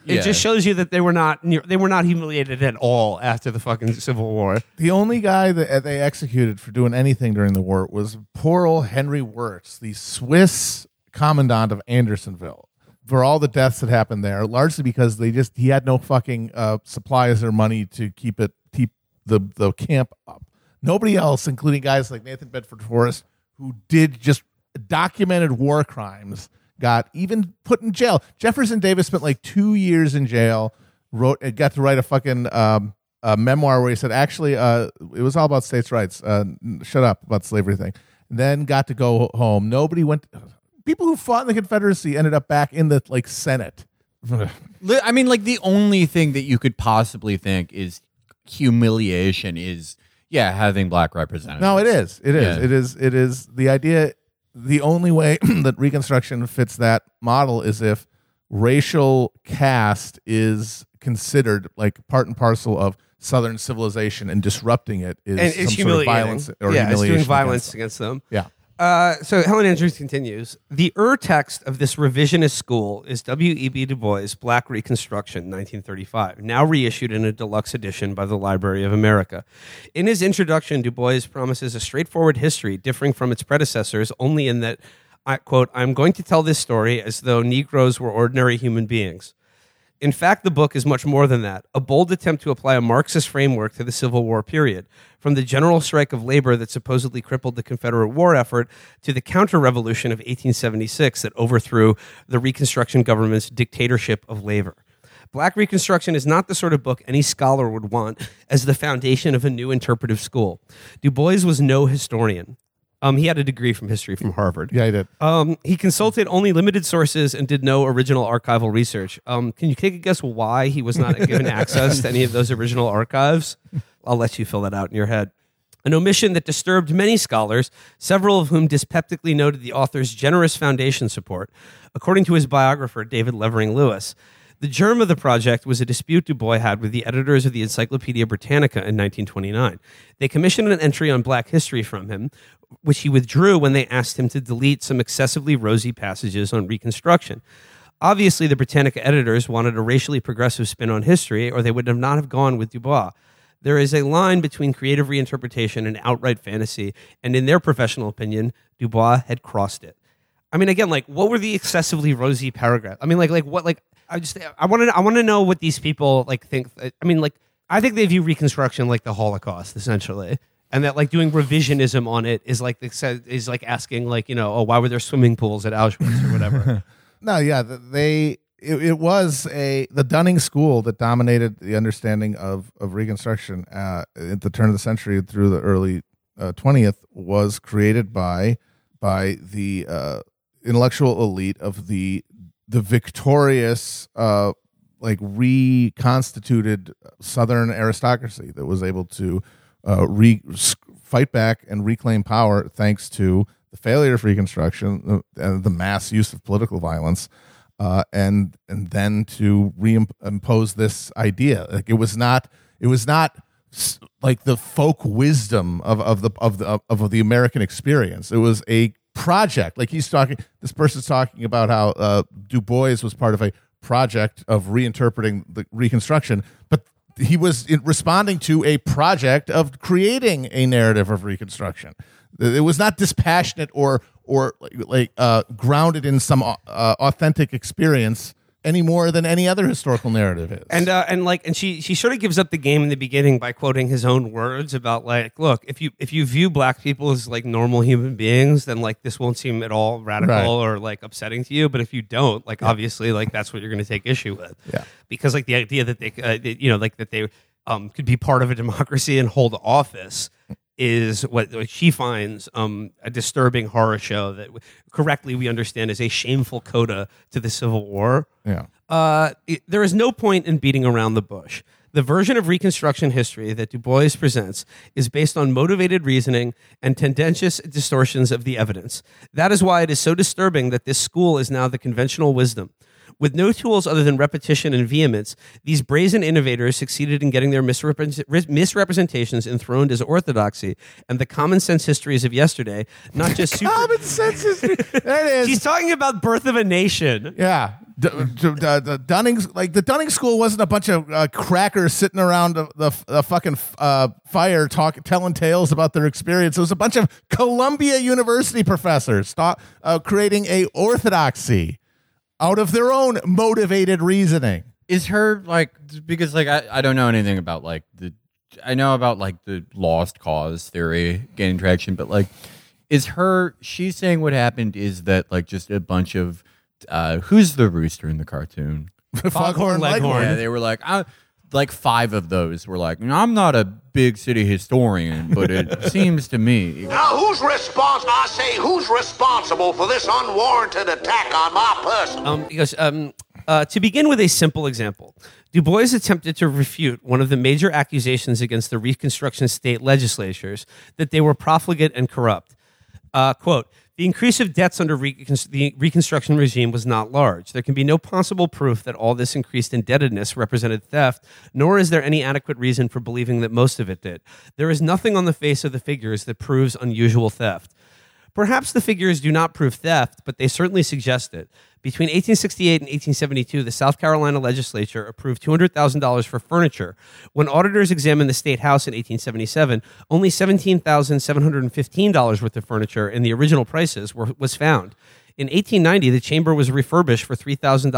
It Yeah. just shows you that they were not near, they were not humiliated at all after the fucking Civil War. The only guy that they executed for doing anything during the war was poor old Henry Wirtz, the Swiss commandant of Andersonville, for all the deaths that happened there, largely because they just he had no fucking uh, supplies or money to keep it keep the the camp up. Nobody else, including guys like Nathan Bedford Forrest, who did just documented war crimes, got even put in jail. Jefferson Davis spent like two years in jail. Wrote got to write a fucking um, a memoir where he said, actually, uh, it was all about states' rights. Uh, shut up about the slavery thing. And then got to go home. Nobody went. People who fought in the Confederacy ended up back in the like Senate. Li- I mean, like the only thing that you could possibly think is humiliation is, yeah, having black representatives. No, it is. It is. Yeah. It is. It is the idea. The only way that Reconstruction fits that model is if racial caste is considered like part and parcel of Southern civilization, and disrupting it is And some it's sort of humiliating. violence or yeah, it's humiliation doing violence against against them. them. Yeah. Uh, so Helen Andrews continues. The ur text of this revisionist school is W E B Du Bois' Black Reconstruction, nineteen thirty-five, now reissued in a deluxe edition by the Library of America. In his introduction, Du Bois promises a straightforward history differing from its predecessors only in that, I quote, "I'm going to tell this story as though Negroes were ordinary human beings." In fact, the book is much more than that, a bold attempt to apply a Marxist framework to the Civil War period, from the general strike of labor that supposedly crippled the Confederate war effort to the counter-revolution of eighteen seventy-six that overthrew the Reconstruction government's dictatorship of labor. Black Reconstruction is not the sort of book any scholar would want as the foundation of a new interpretive school. Du Bois was no historian. Um, he had a degree from history from Harvard. Yeah, I did. Um, he consulted only limited sources and did no original archival research. Um, can you take a guess why he was not given access to any of those original archives? I'll let you fill that out in your head. An omission that disturbed many scholars, several of whom dyspeptically noted the author's generous foundation support, according to his biographer, David Levering Lewis. The germ of the project was a dispute Du Bois had with the editors of the Encyclopedia Britannica in nineteen twenty-nine. They commissioned an entry on black history from him, which he withdrew when they asked him to delete some excessively rosy passages on Reconstruction. Obviously, the Britannica editors wanted a racially progressive spin on history, or they would have not have gone with Du Bois. There is a line between creative reinterpretation and outright fantasy, and in their professional opinion, Du Bois had crossed it. I mean, again, like, what were the excessively rosy paragraphs? I mean, like, like what, like, I just, I want to, I want to know what these people like think. I mean, like, I think they view Reconstruction like the Holocaust, essentially, and that like doing revisionism on it is like is like asking, like, you know, oh, why were there swimming pools at Auschwitz or whatever? No, yeah, th- they. It, it was a the Dunning School that dominated the understanding of of Reconstruction uh, at the turn of the century through the early uh, twentieth was created by by the uh, intellectual elite of the the victorious, uh, like reconstituted Southern aristocracy that was able to uh, re fight back and reclaim power thanks to the failure of Reconstruction and the mass use of political violence, uh, and and then to reimpose this idea. Like it was not, it was not like the folk wisdom of of the of the of, of the American experience. It was a project. Like he's talking, this person's talking about how uh, Du Bois was part of a project of reinterpreting the Reconstruction, but he was in responding to a project of creating a narrative of Reconstruction. It was not dispassionate or or like, like uh, grounded in some uh, authentic experience any more than any other historical narrative is. And uh, and like and she she sort of gives up the game in the beginning by quoting his own words about like, look, if you if you view black people as like normal human beings, then like this won't seem at all radical Right. or like upsetting to you. But if you don't, like Yeah. obviously like that's what you're going to take issue with. Yeah. Because like the idea that they uh, that, you know like that they um could be part of a democracy and hold office is what, what she finds um, a disturbing horror show that correctly we understand is a shameful coda to the Civil War. yeah. Uh, it- there is no point in beating around the bush. The version of Reconstruction history that Du Bois presents is based on motivated reasoning and tendentious distortions of the evidence. That is why it is so disturbing that this school is now the conventional wisdom. With no tools other than repetition and vehemence, these brazen innovators succeeded in getting their misrepre- misrepresentations enthroned as orthodoxy and the common sense histories of yesterday, not just super... Common sense is there it is. She's talking about Birth of a Nation. Yeah. D- d- d- the Dunning's like the Dunning School wasn't a bunch of uh, crackers sitting around the, the, the fucking uh, fire talk, telling tales about their experience. It was a bunch of Columbia University professors ta- uh, creating a orthodoxy out of their own motivated reasoning. Is her like because like I, I don't know anything about like the I know about like the lost cause theory gaining traction, but like is her she's saying what happened is that like just a bunch of uh, who's the rooster in the cartoon? Foghorn Leghorn. Yeah, they were like I, like five of those were like I'm not a big city historian, but it seems to me. Now, who's responsible? I say, who's responsible for this unwarranted attack on my person? Um, he goes, um, uh, to begin with a simple example, Du Bois attempted to refute one of the major accusations against the Reconstruction state legislatures that they were profligate and corrupt. Uh, quote, the increase of debts under recon- the Reconstruction regime was not large. There can be no possible proof that all this increased indebtedness represented theft, nor is there any adequate reason for believing that most of it did. There is nothing on the face of the figures that proves unusual theft. Perhaps the figures do not prove theft, but they certainly suggest it. Between eighteen sixty-eight and eighteen seventy-two, the South Carolina legislature approved two hundred thousand dollars for furniture. When auditors examined the state house in eighteen seventy-seven, only seventeen thousand seven hundred fifteen dollars worth of furniture in the original prices were, was found. In eighteen ninety, the chamber was refurbished for three thousand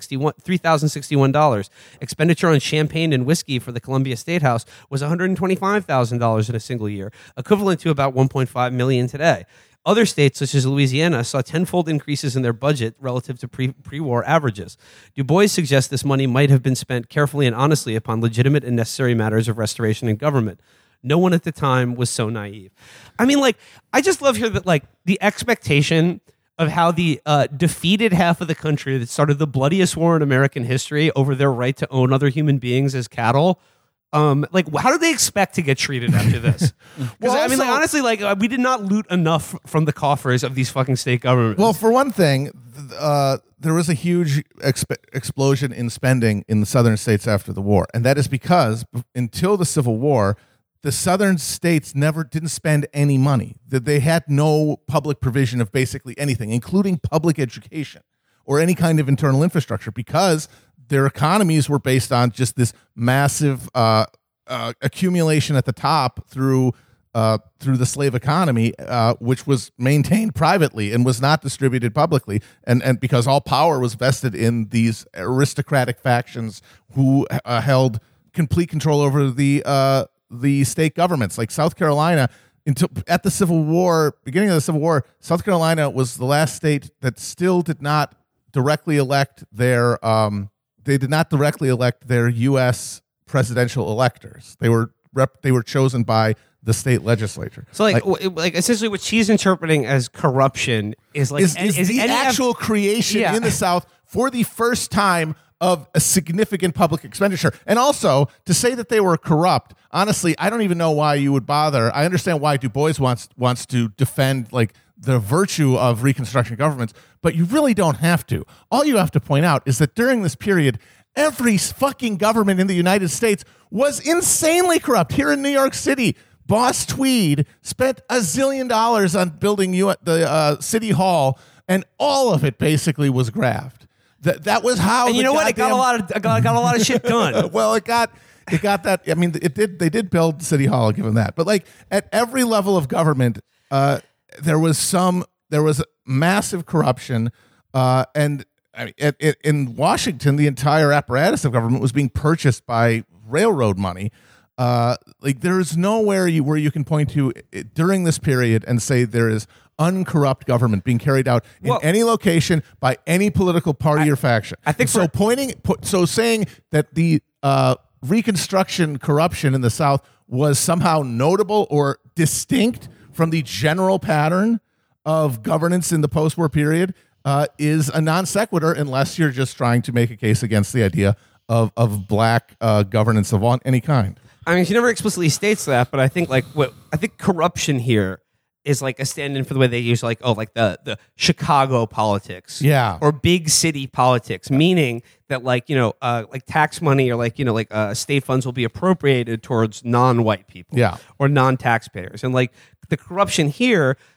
sixty-one dollars. Expenditure on champagne and whiskey for the Columbia State House was one hundred twenty-five thousand dollars in a single year, equivalent to about one point five million dollars today. Other states, such as Louisiana, saw tenfold increases in their budget relative to pre- pre-war averages. Du Bois suggests this money might have been spent carefully and honestly upon legitimate and necessary matters of restoration and government. No one at the time was so naive. I mean, like, I just love here that, like, the expectation of how the uh, defeated half of the country that started the bloodiest war in American history over their right to own other human beings as cattle. Um, like, how do they expect to get treated after this? Because Well, I mean, like, also- honestly, like, uh, we did not loot enough from the coffers of these fucking state governments. Well, for one thing, th- uh, there was a huge exp- explosion in spending in the southern states after the war, and that is because b- until the Civil War, the southern states never didn't spend any money. That they had no public provision of basically anything, including public education or any kind of internal infrastructure, because their economies were based on just this massive uh, uh, accumulation at the top through uh, through the slave economy, uh, which was maintained privately and was not distributed publicly, and and because all power was vested in these aristocratic factions who uh, held complete control over the uh, the state governments, like South Carolina. Until at the Civil War, beginning of the Civil War, South Carolina was the last state that still did not directly elect their. Um, They did not directly elect their U S presidential electors. They were rep, they were chosen by the state legislature. so, like, w- like, essentially what she's interpreting as corruption is, like, is, is, is the any of- actual creation Yeah. in the South for the first time of a significant public expenditure. And also, to say that they were corrupt, honestly, I don't even know why you would bother. I understand why Du Bois wants wants to defend, like, the virtue of Reconstruction governments, but you really don't have to. All you have to point out is that during this period, every fucking government in the United States was insanely corrupt. Here in New York City, Boss Tweed spent a zillion dollars on building U- the uh, City Hall, and all of it basically was graft. That that was how. and you the know what? It got a goddamn- lot of, it got, got a lot of shit done. well, it got it got that. I mean, it did. They did build City Hall. I'll give them that. But like at every level of government, uh, there was some. There was massive corruption, uh, and I mean, it, it, in Washington, the entire apparatus of government was being purchased by railroad money. Uh, like there is nowhere you, where you can point to it, during this period and say there is uncorrupt government being carried out in Well- any location by any political party or faction. I think so. for- Pointing, pu- so saying that the uh, Reconstruction corruption in the South was somehow notable or distinct from the general pattern of governance in the post-war period uh, is a non sequitur, unless you're just trying to make a case against the idea of of black uh, governance of on, any kind. I mean, she never explicitly states that, but I think like what I think corruption here is like a stand-in for the way they use like oh like the the Chicago politics, Yeah. or big city politics, meaning that like you know uh, like tax money or like you know like uh, state funds will be appropriated towards non-white people, Yeah. or non-taxpayers, and like the corruption here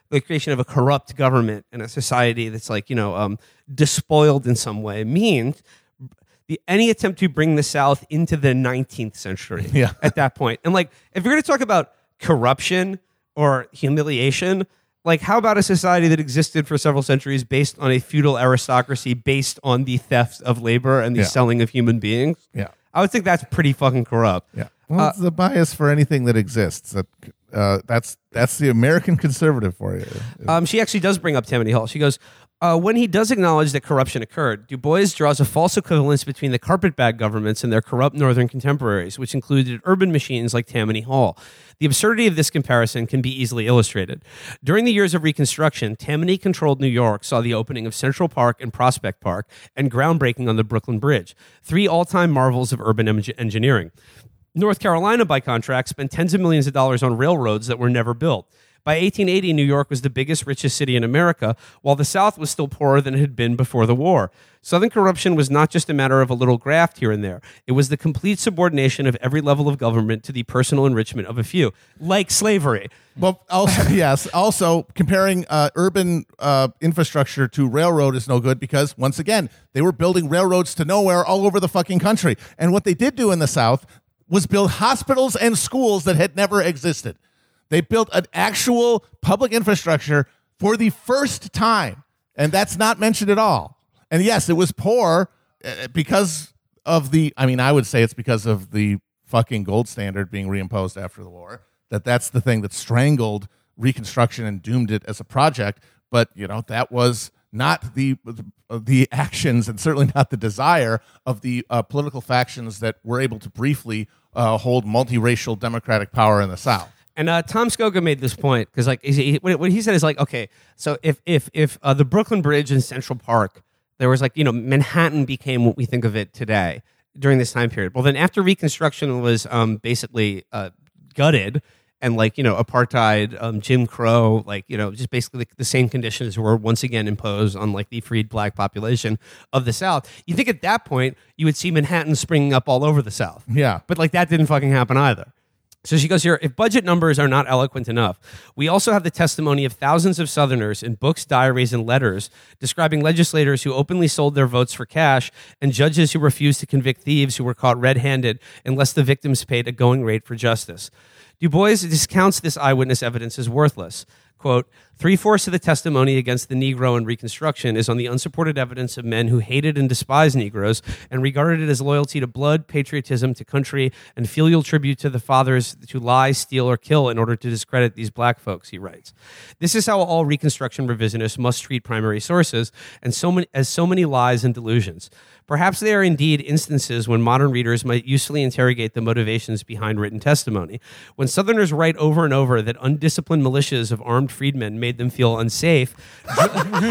the creation of a corrupt government and a society that's like, you know, um, despoiled in some way means the, any attempt to bring the South into the nineteenth century Yeah. at that point. And like, if you're going to talk about corruption or humiliation, like, how about a society that existed for several centuries based on a feudal aristocracy, based on the theft of labor and the Yeah. selling of human beings? Yeah. I would think that's pretty fucking corrupt. Yeah. Well, it's the bias for anything that exists. That uh, that's that's the American conservative for you. Um, she actually does bring up Tammany Hall. She goes, uh, when he does acknowledge that corruption occurred, Du Bois draws a false equivalence between the carpetbag governments and their corrupt northern contemporaries, which included urban machines like Tammany Hall. The absurdity of this comparison can be easily illustrated. During the years of Reconstruction, Tammany-controlled New York saw the opening of Central Park and Prospect Park and groundbreaking on the Brooklyn Bridge, three all-time marvels of urban em- engineering. North Carolina, by contrast, spent tens of millions of dollars on railroads that were never built. By eighteen eighty, New York was the biggest, richest city in America, while the South was still poorer than it had been before the war. Southern corruption was not just a matter of a little graft here and there. It was the complete subordination of every level of government to the personal enrichment of a few, like slavery. Well, also yes. Also, comparing uh, urban uh, infrastructure to railroad is no good because once again they were building railroads to nowhere all over the fucking country. And what they did do in the South was build hospitals and schools that had never existed. They built an actual public infrastructure for the first time, and that's not mentioned at all. And yes, it was poor uh, because of the, I mean, I would say it's because of the fucking gold standard being reimposed after the war, that that's the thing that strangled Reconstruction and doomed it as a project. But, you know, that was not the the actions and certainly not the desire of the uh, political factions that were able to briefly uh, hold multiracial democratic power in the South. And uh, Tom Skoga made this point because, like, he, what he said is like, okay, so if if if uh, the Brooklyn Bridge and Central Park, there was like, you know, Manhattan became what we think of it today during this time period. Well, then after Reconstruction was um, basically uh, gutted and like, you know, apartheid, um, Jim Crow, like, you know, just basically the, the same conditions were once again imposed on like the freed black population of the South. You think at that point you would see Manhattan springing up all over the South. Yeah. But like that didn't fucking happen either. So she goes here, if budget numbers are not eloquent enough, we also have the testimony of thousands of Southerners in books, diaries, and letters describing legislators who openly sold their votes for cash and judges who refused to convict thieves who were caught red-handed unless the victims paid a going rate for justice. Du Bois discounts this eyewitness evidence as worthless. Quote, three-fourths of the testimony against the Negro in Reconstruction is on the unsupported evidence of men who hated and despised Negroes and regarded it as loyalty to blood, patriotism to country, and filial tribute to the fathers to lie, steal, or kill in order to discredit these black folks, he writes. This is how all Reconstruction revisionists must treat primary sources and so many, as so many lies and delusions. Perhaps they are indeed instances when modern readers might usefully interrogate the motivations behind written testimony. When Southerners write over and over that undisciplined militias of armed freedmen made them feel unsafe. Oh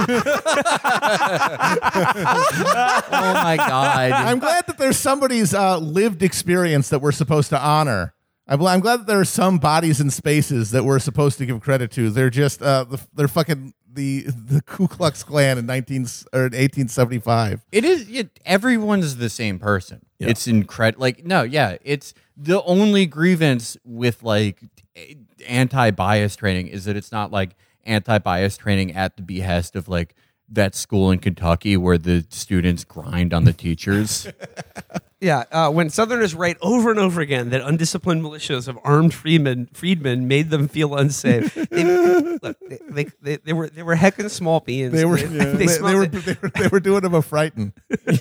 my God. I'm glad that there's somebody's uh, lived experience that we're supposed to honor. I'm, I'm glad that there are some bodies and spaces that we're supposed to give credit to. They're just uh, the, they're fucking the the Ku Klux Klan in nineteen or eighteen seventy-five. It is. It, everyone's the same person. Yeah. It's incredible. Like, no, yeah. It's the only grievance with like anti-bias training is that it's not like anti-bias training at the behest of like that school in Kentucky where the students grind on the teachers. Yeah, uh, when Southerners write over and over again that undisciplined militias of armed freedmen, freedmen made them feel unsafe. They, look, they, they, they, they were they were heckin' small beans. They were They, they, they they, smelled were, it. they were they were doing them a frighten.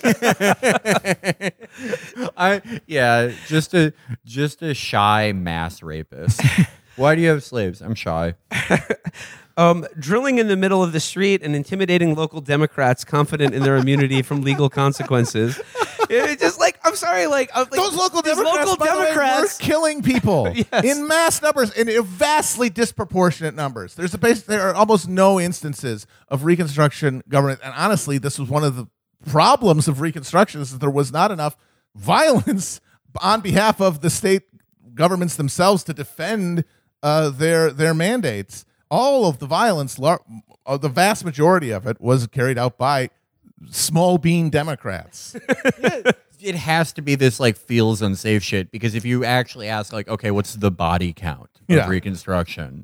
I yeah, just a just a shy mass rapist. Why do you have slaves? I'm shy. Um, drilling in the middle of the street and intimidating local Democrats confident in their immunity from legal consequences. It's just like, I'm sorry, like, I'm, like Those local these Democrats, local by the way, Democrats were killing people Yes. in mass numbers, in vastly disproportionate numbers. There's a base, there are almost no instances of Reconstruction government, and honestly, this was one of the problems of Reconstruction is that there was not enough violence on behalf of the state governments themselves to defend uh, their their mandates. All of the violence, lar- uh, the vast majority of it, was carried out by small bean Democrats. It has to be this like feels unsafe shit because if you actually ask like, okay, what's the body count of Yeah. Reconstruction?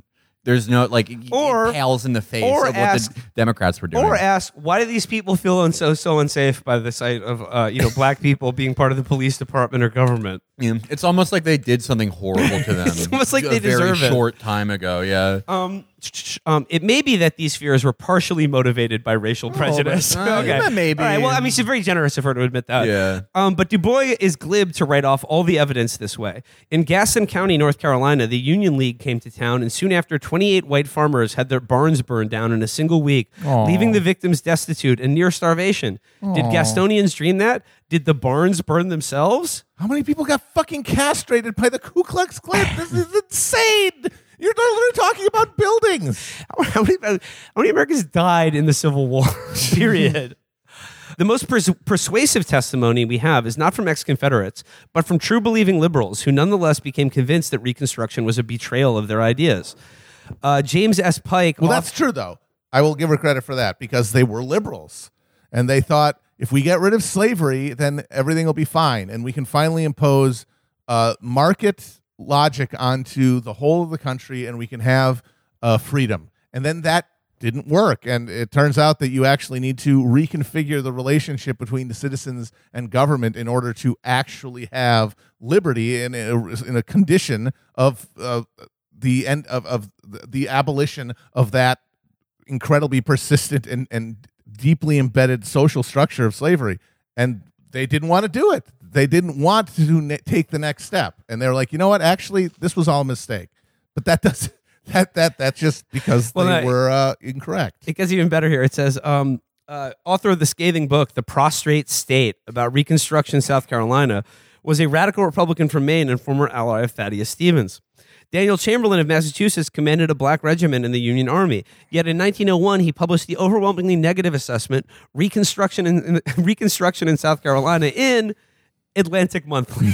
There's no like Or- it pales in the face or of ask- what the Democrats were doing. Or ask, why do these people feel un- so so unsafe by the sight of uh, you know black people being part of the police department or government? Yeah. It's almost like they did something horrible to them. It's almost like a they very deserve it. short time ago. Yeah. Um, um, it may be that these fears were partially motivated by racial prejudice. but- uh, yeah, maybe. All right, well, I mean, she's very generous of her to admit that. Yeah. Um, but Du Bois is glib to write off all the evidence this way. In Gaston County, North Carolina, the Union League came to town, and soon after, twenty-eight white farmers had their barns burned down in a single week, Aw. leaving the victims destitute and near starvation. Did Gastonians dream that? Did the barns burn themselves? How many people got fucking castrated by the Ku Klux Klan? This is insane. You're literally talking about buildings. How many, how many Americans died in the Civil War? Period. The most pers- persuasive testimony we have is not from ex-Confederates, but from true-believing liberals who nonetheless became convinced that Reconstruction was a betrayal of their ideas. Uh, James S. Pike... Well, off- that's true, though. I will give her credit for that because they were liberals. And they thought, if we get rid of slavery, then everything will be fine. And we can finally impose uh, market logic onto the whole of the country, and we can have uh, freedom. And then that didn't work. And it turns out that you actually need to reconfigure the relationship between the citizens and government in order to actually have liberty in a, in a condition of uh, the end of, of the abolition of that incredibly persistent and, and deeply embedded social structure of slavery. And they didn't want to do it. They didn't want to ne- take the next step. And they're like, you know what? Actually, this was all a mistake. But that does that that that's just because Well, they no, were uh, incorrect. It gets even better here. It says, um, uh, author of the scathing book, The Prostrate State, about Reconstruction South Carolina, was a radical Republican from Maine and former ally of Thaddeus Stevens. Daniel Chamberlain of Massachusetts commanded a black regiment in the Union Army. Yet in nineteen oh one, he published the overwhelmingly negative assessment, Reconstruction in, in, Reconstruction in South Carolina, in Atlantic Monthly.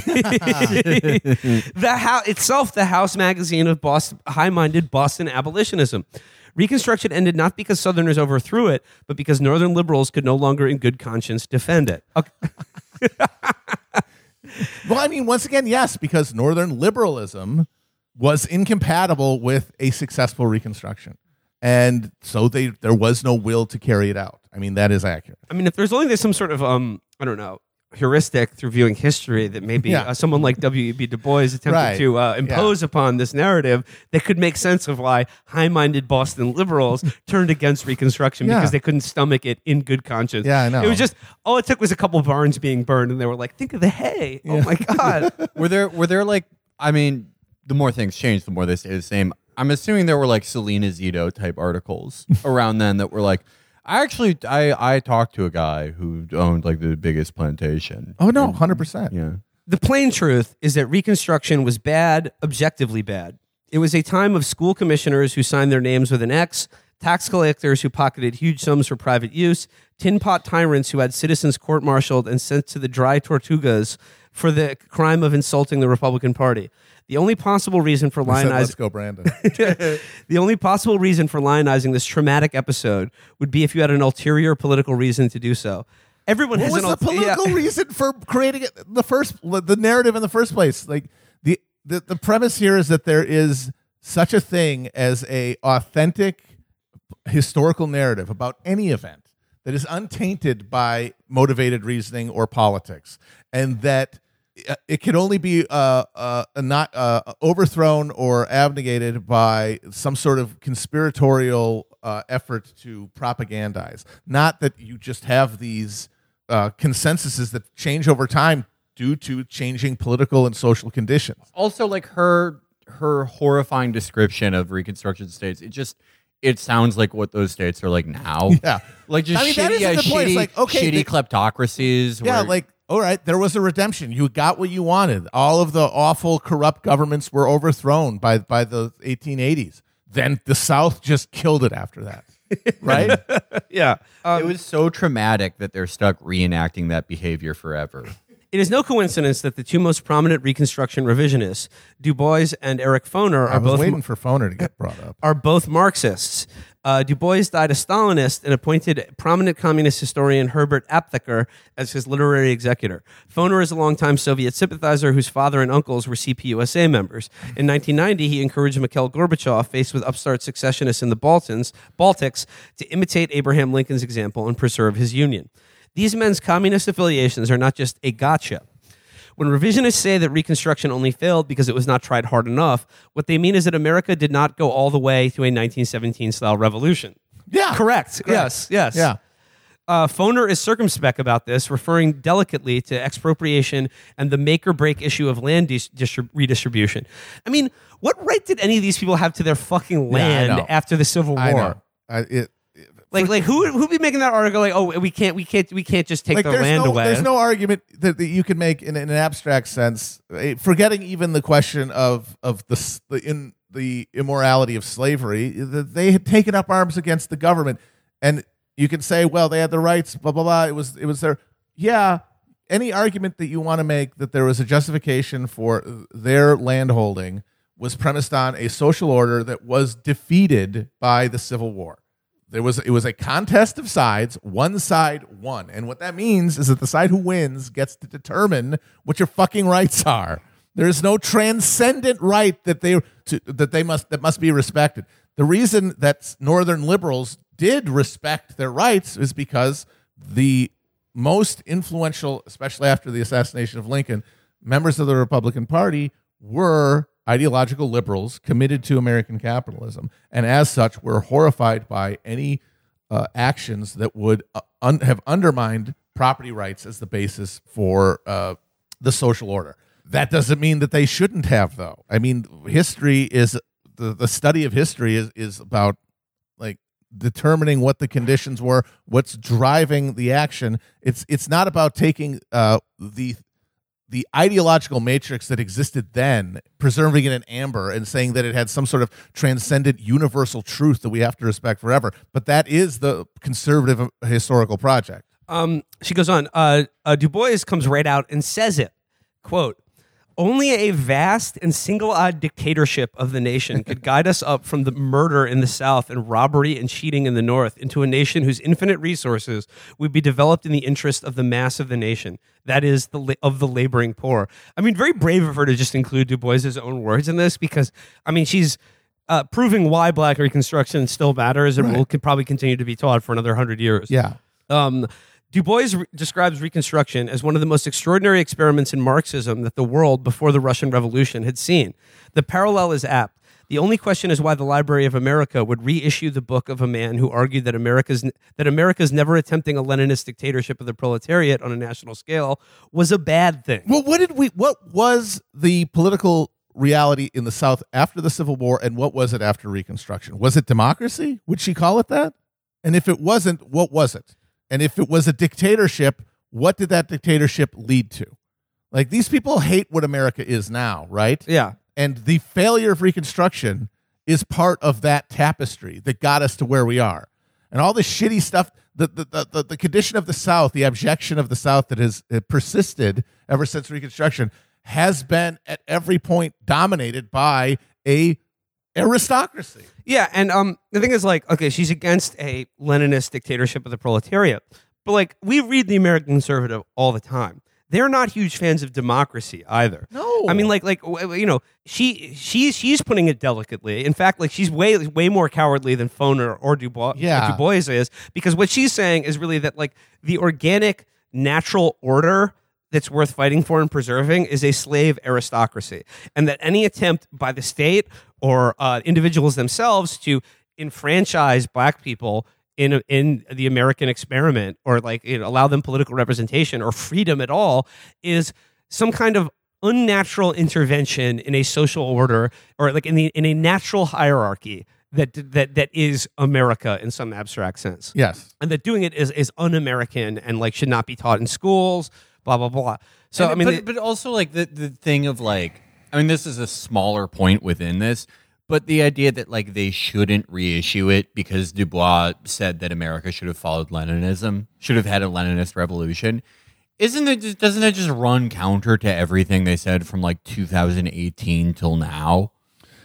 the ho- itself the House magazine of Boston, high-minded Boston abolitionism. Reconstruction ended not because Southerners overthrew it, but because Northern liberals could no longer in good conscience defend it. Okay. Well, I mean, once again, yes, because Northern liberalism was incompatible with a successful Reconstruction. And so they there was no will to carry it out. I mean, that is accurate. I mean, if there's only there's some sort of, um, I don't know, heuristic through viewing history that maybe Yeah. uh, someone like W E B Du Bois attempted Right. to uh, impose Yeah. upon this narrative that could make sense of why high-minded Boston liberals turned against Reconstruction Yeah. because they couldn't stomach it in good conscience. Yeah, I know. It was just, all it took was a couple barns being burned, and they were like, think of the hay. Oh, my God. Were there were there like I mean, the more things change, the more they stay the same. I'm assuming there were like Selena Zito type articles around then that were like, I actually I I talked to a guy who owned like the biggest plantation. Oh, no, one hundred percent. Yeah. The plain truth is that Reconstruction was bad, objectively bad. It was a time of school commissioners who signed their names with an X, tax collectors who pocketed huge sums for private use, tin pot tyrants who had citizens court-martialed and sent to the dry tortugas for the crime of insulting the Republican Party. The only possible reason for Said, Let's lionizing go, Brandon. the only possible reason for lionizing this traumatic episode would be if you had an ulterior political reason to do so. Everyone What has was an the ul- political yeah. reason for creating it, the first the narrative in the first place? Like the, the the premise here is that there is such a thing as a authentic historical narrative about any event that is untainted by motivated reasoning or politics, and that it can only be uh, uh, not uh, overthrown or abnegated by some sort of conspiratorial uh, effort to propagandize. Not that you just have these uh, consensuses that change over time due to changing political and social conditions. Also, like her her horrifying description of Reconstruction states, it just it sounds like what those states are like now. Yeah. Like just I mean, shitty, that isn't yeah, the point. It's shitty, like, okay, shitty they- kleptocracies. Yeah, where- like, all right, there was a redemption. You got what you wanted. All of the awful, corrupt governments were overthrown by, by the eighteen eighties. Then the South just killed it after that. Right? Yeah. it was so traumatic that they're stuck reenacting that behavior forever. It is no coincidence that the two most prominent Reconstruction revisionists, Du Bois and Eric Foner, I are was both waiting for Foner to get brought up. are both Marxists. Uh, Du Bois died a Stalinist and appointed prominent communist historian Herbert Aptheker as his literary executor. Foner is a longtime Soviet sympathizer whose father and uncles were C P U S A members. In nineteen ninety, he encouraged Mikhail Gorbachev, faced with upstart successionists in the Balkans, Baltics, to imitate Abraham Lincoln's example and preserve his union. These men's communist affiliations are not just a gotcha. When revisionists say that Reconstruction only failed because it was not tried hard enough, what they mean is that America did not go all the way to a nineteen seventeen-style revolution. Yeah. Correct. Yes, yes. Yeah. Uh, Foner is circumspect about this, referring delicately to expropriation and the make-or-break issue of land dis- distrib- redistribution. I mean, what right did any of these people have to their fucking land Yeah, I know. after the Civil War? I know. I, it, Like, like who who be making that article? Like, oh, we can't, we can't, we can't just take like their there's land no, away. There's no argument that, that you can make in, in an abstract sense, eh, forgetting even the question of of the s- the in the immorality of slavery. That they had taken up arms against the government, and you can say, well, they had the rights, blah blah blah. It was it was their yeah. Any argument that you want to make that there was a justification for their landholding was premised on a social order that was defeated by the Civil War. There was it was a contest of sides. One side won, and what that means is that the side who wins gets to determine what your fucking rights are. There is no transcendent right that they to, that they must that must be respected. The reason that Northern liberals did respect their rights is because the most influential, especially after the assassination of Lincoln, members of the Republican Party were ideological liberals committed to American capitalism, and as such were horrified by any uh, actions that would uh, un- have undermined property rights as the basis for uh, the social order. That doesn't mean that they shouldn't have, though. I mean, history is the, the study of history is is about like determining what the conditions were, what's driving the action. It's it's not about taking uh, the the ideological matrix that existed then, preserving it in amber and saying that it had some sort of transcendent universal truth that we have to respect forever. But that is the conservative historical project. Um, she goes on, uh, uh, Du Bois comes right out and says it, quote, only a vast and single-eyed dictatorship of the nation could guide us up from the murder in the South and robbery and cheating in the North into a nation whose infinite resources would be developed in the interest of the mass of the nation, that is, the la- of the laboring poor. I mean, very brave of her to just include Du Bois's own words in this because, I mean, she's uh, proving why Black Reconstruction still matters and Right. will could probably continue to be taught for another hundred years. Yeah. Um, Du Bois re- describes Reconstruction as one of the most extraordinary experiments in Marxism that the world before the Russian Revolution had seen. The parallel is apt. The only question is why the Library of America would reissue the book of a man who argued that America's that America's never attempting a Leninist dictatorship of the proletariat on a national scale was a bad thing. Well, what did we? What was the political reality in the South after the Civil War, and what was it after Reconstruction? Was it democracy? Would she call it that? And if it wasn't, what was it? And if it was a dictatorship, what did that dictatorship lead to? Like, these people hate what America is now, right? Yeah. And the failure of Reconstruction is part of that tapestry that got us to where we are. And all this shitty stuff, the the the, the, the condition of the South, the abjection of the South that has uh, persisted ever since Reconstruction has been at every point dominated by a aristocracy. Yeah, and um, the thing is, like, okay, she's against a Leninist dictatorship of the proletariat, but like, we read the American Conservative all the time. They're not huge fans of democracy either. No. I mean, like, like w- w- you know, she she's she's putting it delicately. In fact, like, she's way way more cowardly than Foner or Du Bois, Yeah. Du Bois is, because what she's saying is really that, like, the organic natural order that's worth fighting for and preserving is a slave aristocracy, and that any attempt by the state or uh, individuals themselves to enfranchise Black people in in the American experiment, or like, you know, allow them political representation or freedom at all, is some kind of unnatural intervention in a social order, or like in the in a natural hierarchy that that that is America in some abstract sense. Yes. And that doing it is is un-American and like should not be taught in schools. Blah blah blah. So And- I mean, but, it- but also like the the thing of like, I mean, this is a smaller point within this, but the idea that like they shouldn't reissue it because Du Bois said that America should have followed Leninism, should have had a Leninist revolution. Isn't it just, doesn't it just run counter to everything they said from like two thousand eighteen till now?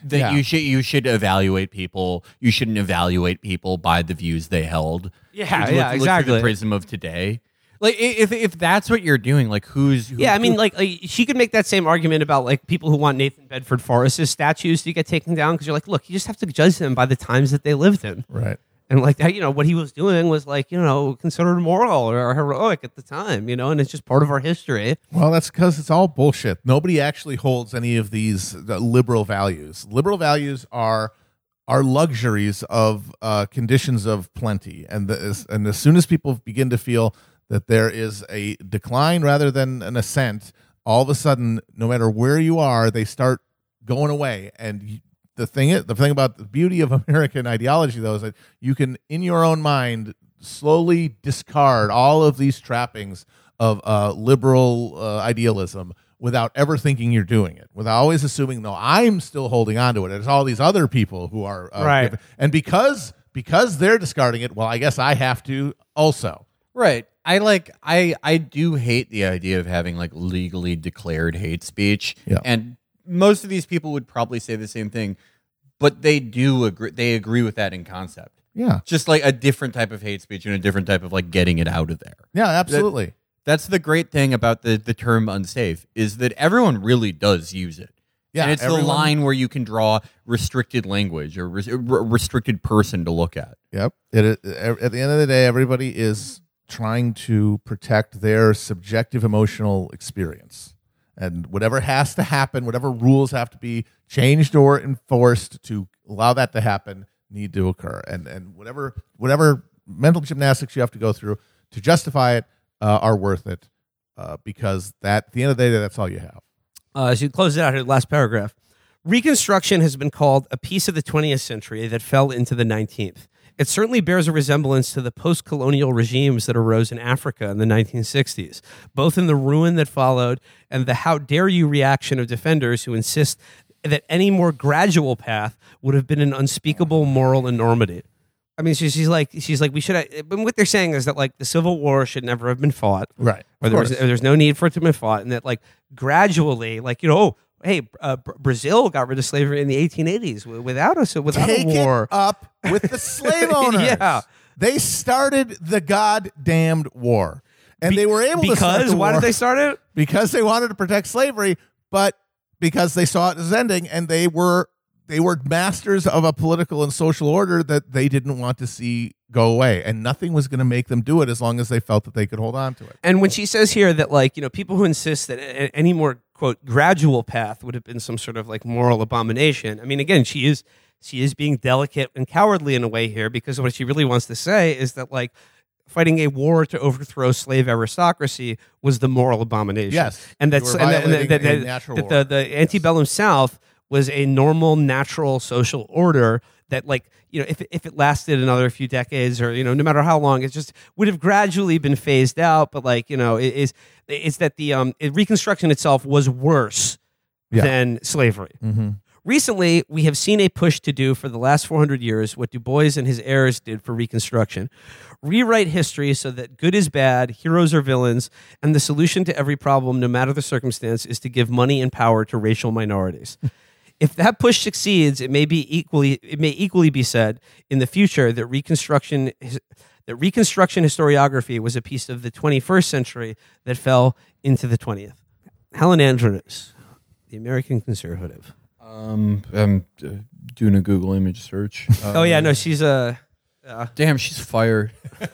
that Yeah. you should you should evaluate people. You shouldn't evaluate people by the views they held. Yeah, Look- yeah, look through exactly. the prism of today. Like i- if if that's what you're doing, like who's who, Yeah, I mean, who- like, like she could make that same argument about like people who want Nathan Bedford Forrest's statues to get taken down because you're like, look, you just have to judge them by the times that they lived in, Right. and like that, you know, what he was doing was like, you know, considered moral or heroic at the time, you know, and it's just part of our history. Well, that's because it's all bullshit. Nobody actually holds any of these uh, liberal values. Liberal values are are luxuries of uh, conditions of plenty, and the, as, and as soon as people begin to feel that there is a decline rather than an ascent, all of a sudden, no matter where you are, they start going away. And you, the thing is, the thing about the beauty of American ideology, though, is that you can, in your own mind, slowly discard all of these trappings of uh, liberal uh, idealism without ever thinking you're doing it, without always assuming, no, I'm still holding on to it. It's all these other people who are uh, Right. giving- and because because they're discarding it, well, I guess I have to also. right. I like I I do hate the idea of having like legally declared hate speech. Yeah. And most of these people would probably say the same thing, but they do agree they agree with that in concept. Yeah, Just like a different type of hate speech and a different type of like getting it out of there. yeah, absolutely. That's the great thing about the the term unsafe is that everyone really does use it. Yeah, and it's everyone- the line where you can draw restricted language or res- r- restricted person to look at. Yep. It, it, at the end of the day, everybody is trying to protect their subjective emotional experience. And whatever has to happen, whatever rules have to be changed or enforced to allow that to happen need to occur. And and whatever whatever mental gymnastics you have to go through to justify it uh, are worth it uh, because that at the end of the day, that's all you have. Uh, as you close it out here, the last paragraph. Reconstruction has been called a piece of the twentieth century that fell into the nineteenth. It certainly bears a resemblance to the post-colonial regimes that arose in Africa in the nineteen sixties, both in the ruin that followed and the how dare you reaction of defenders who insist that any more gradual path would have been an unspeakable moral enormity. I mean, she's, she's like, she's like, we should have, but what they're saying is that like the Civil War should never have been fought. Right. Or Of there was, course. or there's no need for it to be fought, and that like gradually, like you know, oh, hey, uh, Br- Brazil got rid of slavery in the eighteen eighties wi- without us, without Take a war. it up with the slave owners. Yeah. They started the goddamned war. And Be- they were able to start because the why war did they start it? because they wanted to protect slavery, but because they saw it as ending and they were they were masters of a political and social order that they didn't want to see go away. And nothing was going to make them do it as long as they felt that they could hold on to it. And when she says here that like you know people who insist that a- any more quote gradual path would have been some sort of like moral abomination. I mean, again, she is she is being delicate and cowardly in a way here because what she really wants to say is that like fighting a war to overthrow slave aristocracy was the moral abomination. Yes. and that's You were and that- and violating that- a that- natural that order. the, the antebellum South was a normal, natural social order that, like, you know, if it, if it lasted another few decades or, you know, no matter how long, it just would have gradually been phased out. But, like, you know, it is it's that the um, it, Reconstruction itself was worse Yeah. than slavery. Mm-hmm. Recently, we have seen a push to do for the last four hundred years what Du Bois and his heirs did for Reconstruction. Rewrite history so that good is bad, heroes are villains, and the solution to every problem, no matter the circumstance, is to give money and power to racial minorities. If that push succeeds, it may be equally it may equally be said in the future that Reconstruction that Reconstruction historiography was a piece of the twenty-first century that fell into the twentieth. Helen Andrews, the American conservative. Um, I'm uh, doing a Google image search. Oh yeah, no, she's a. Uh, Damn, she's fired.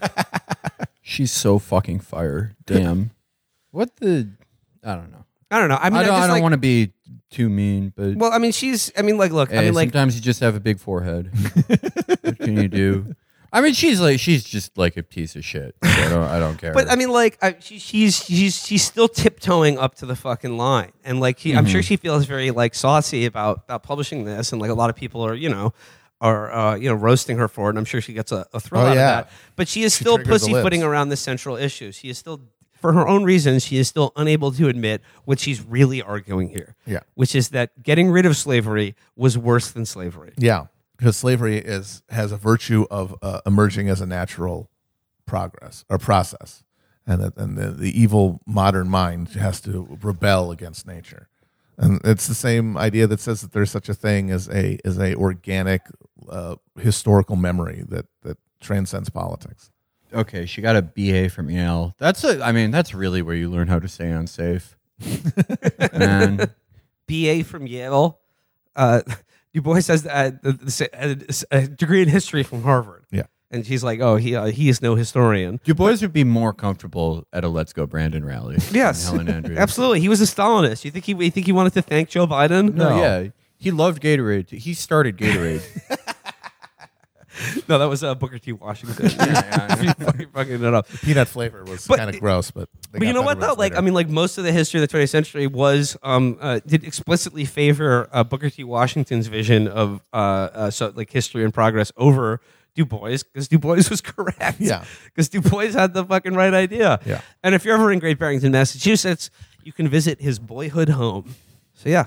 She's so fucking fired. Damn. What the? I don't know. I don't know. I mean, I don't, I I just don't like, want to be too mean, but Well, I mean, she's. I mean, like, look. hey, I mean, like, sometimes you just have a big forehead. What can you do? I mean, she's like she's just like a piece of shit. So I don't. I don't care. but I mean, like, I, she, she's she's she's still tiptoeing up to the fucking line, and like, he, I'm Mm-hmm. sure she feels very like saucy about about publishing this, and like a lot of people are, you know. Are uh, you know roasting her for it? And I'm sure she gets a, a thrill Oh, out yeah. of that. But she is She still triggered the pussyfooting lips. around the central issue. She is still, for her own reasons, she is still unable to admit what she's really arguing here. Yeah. which is that getting rid of slavery was worse than slavery. Yeah, because slavery is has a virtue of uh, emerging as a natural progress or process, and that and the, the evil modern mind has to rebel against nature. And it's the same idea that says that there's such a thing as a as a organic uh, historical memory that that transcends politics. Okay, she got a B A from Yale. That's a. I mean, that's really where you learn how to stay unsafe. Man, B A from Yale. Uh, Du Bois has uh, the, the, a degree in history from Harvard. Yeah. And she's like, oh, he uh, he is no historian. Du Bois would be more comfortable at a Let's Go Brandon rally. Yes, than Helen Andrews. absolutely. He was a Stalinist. You think he you think he wanted to thank Joe Biden? No, yeah, he loved Gatorade. He started Gatorade. No, that was uh, Booker T. Washington. yeah, yeah, yeah. fucking it up. Peanut flavor was But- kind of gross, but they But you got know what better though? ones Like, later. I mean, like most of the history of the twentieth century was um uh, did explicitly favor uh, Booker T. Washington's vision of uh, uh so like history and progress over Du Bois because Du Bois was correct. Yeah. because Du Bois had the fucking right idea. Yeah. And if you're ever in Great Barrington, Massachusetts, you can visit his boyhood home. So yeah,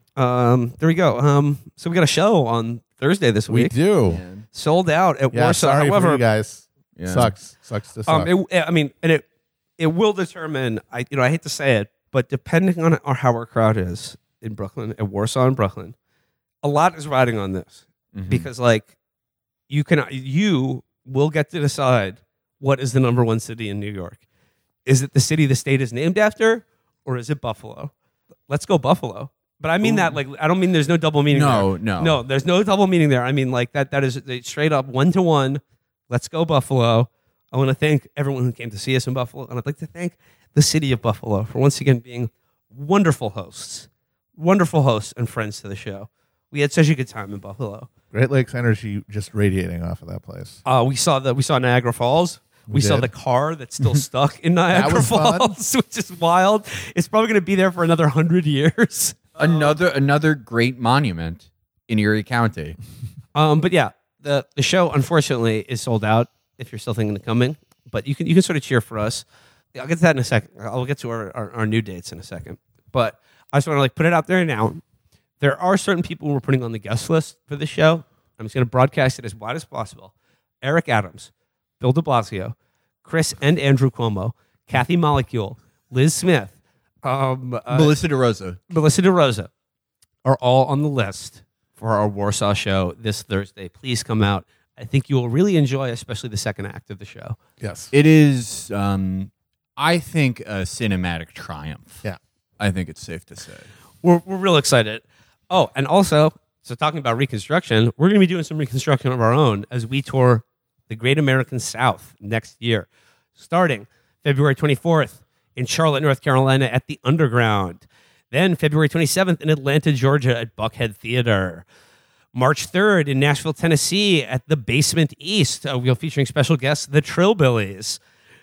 um, there we go. Um, so we got a show on Thursday this we week. do. Sold out at Yeah, Warsaw. sorry However, for you guys. Yeah. Sucks. Sucks to suck. um, it, I mean, and it it will determine. I you know I hate to say it, but depending on our, how our crowd is in Brooklyn, at Warsaw and Brooklyn, a lot is riding on this Mhm. because like you can you will get to decide what is the number one city in New York. Is it the city the state is named after, or is it Buffalo? Let's go Buffalo. But I mean Ooh. that like I don't mean there's no double meaning. No, there. no. no. There's no double meaning there. I mean like that. That is straight up one to one. Let's go Buffalo. I want to thank everyone who came to see us in Buffalo, and I'd like to thank the city of Buffalo for once again being wonderful hosts, wonderful hosts and friends to the show. We had such a good time in Buffalo. Great Lakes energy just radiating off of that place. Uh, we saw the we saw Niagara Falls. We, We saw did. the car that's still stuck in Niagara was fun. Falls, which is wild. It's probably going to be there for another hundred years. Another another great monument in Erie County. Um, but yeah, the the show unfortunately is sold out. If you're still thinking of coming, but you can you can sort of cheer for us. I'll get to that in a second. I'll get to our, our, our new dates in a second. But I just want to like put it out there now. There are certain people we're putting on the guest list for this show. I'm just going to broadcast it as wide as possible. Eric Adams, Bill de Blasio, Chris and Andrew Cuomo, Kathy Molecule, Liz Smith, um, uh, Melissa DeRosa. Melissa DeRosa are all on the list for our Warsaw show this Thursday. Please come out. I think you will really enjoy, especially the second act of the show. Yes. It is, um, I think, a cinematic triumph. Yeah. I think it's safe to say. We're, we're real excited. Oh, and also, so talking about Reconstruction, we're going to be doing some Reconstruction of our own as we tour the Great American South next year, starting February twenty-fourth in Charlotte, North Carolina at the Underground. Then February twenty-seventh in Atlanta, Georgia at Buckhead Theater. March third in Nashville, Tennessee at the Basement East. Uh, we'll be featuring special guests, the Trillbillies.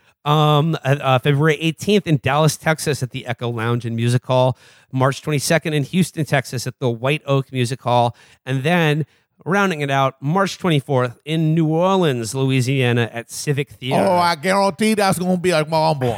Um, uh, uh, February eighteenth in Dallas, Texas at the Echo Lounge and Music Hall. March twenty-second in Houston, Texas at the White Oak Music Hall. And then rounding it out, March twenty-fourth in New Orleans, Louisiana at Civic Theater. Oh, I guarantee that's going to be like my born.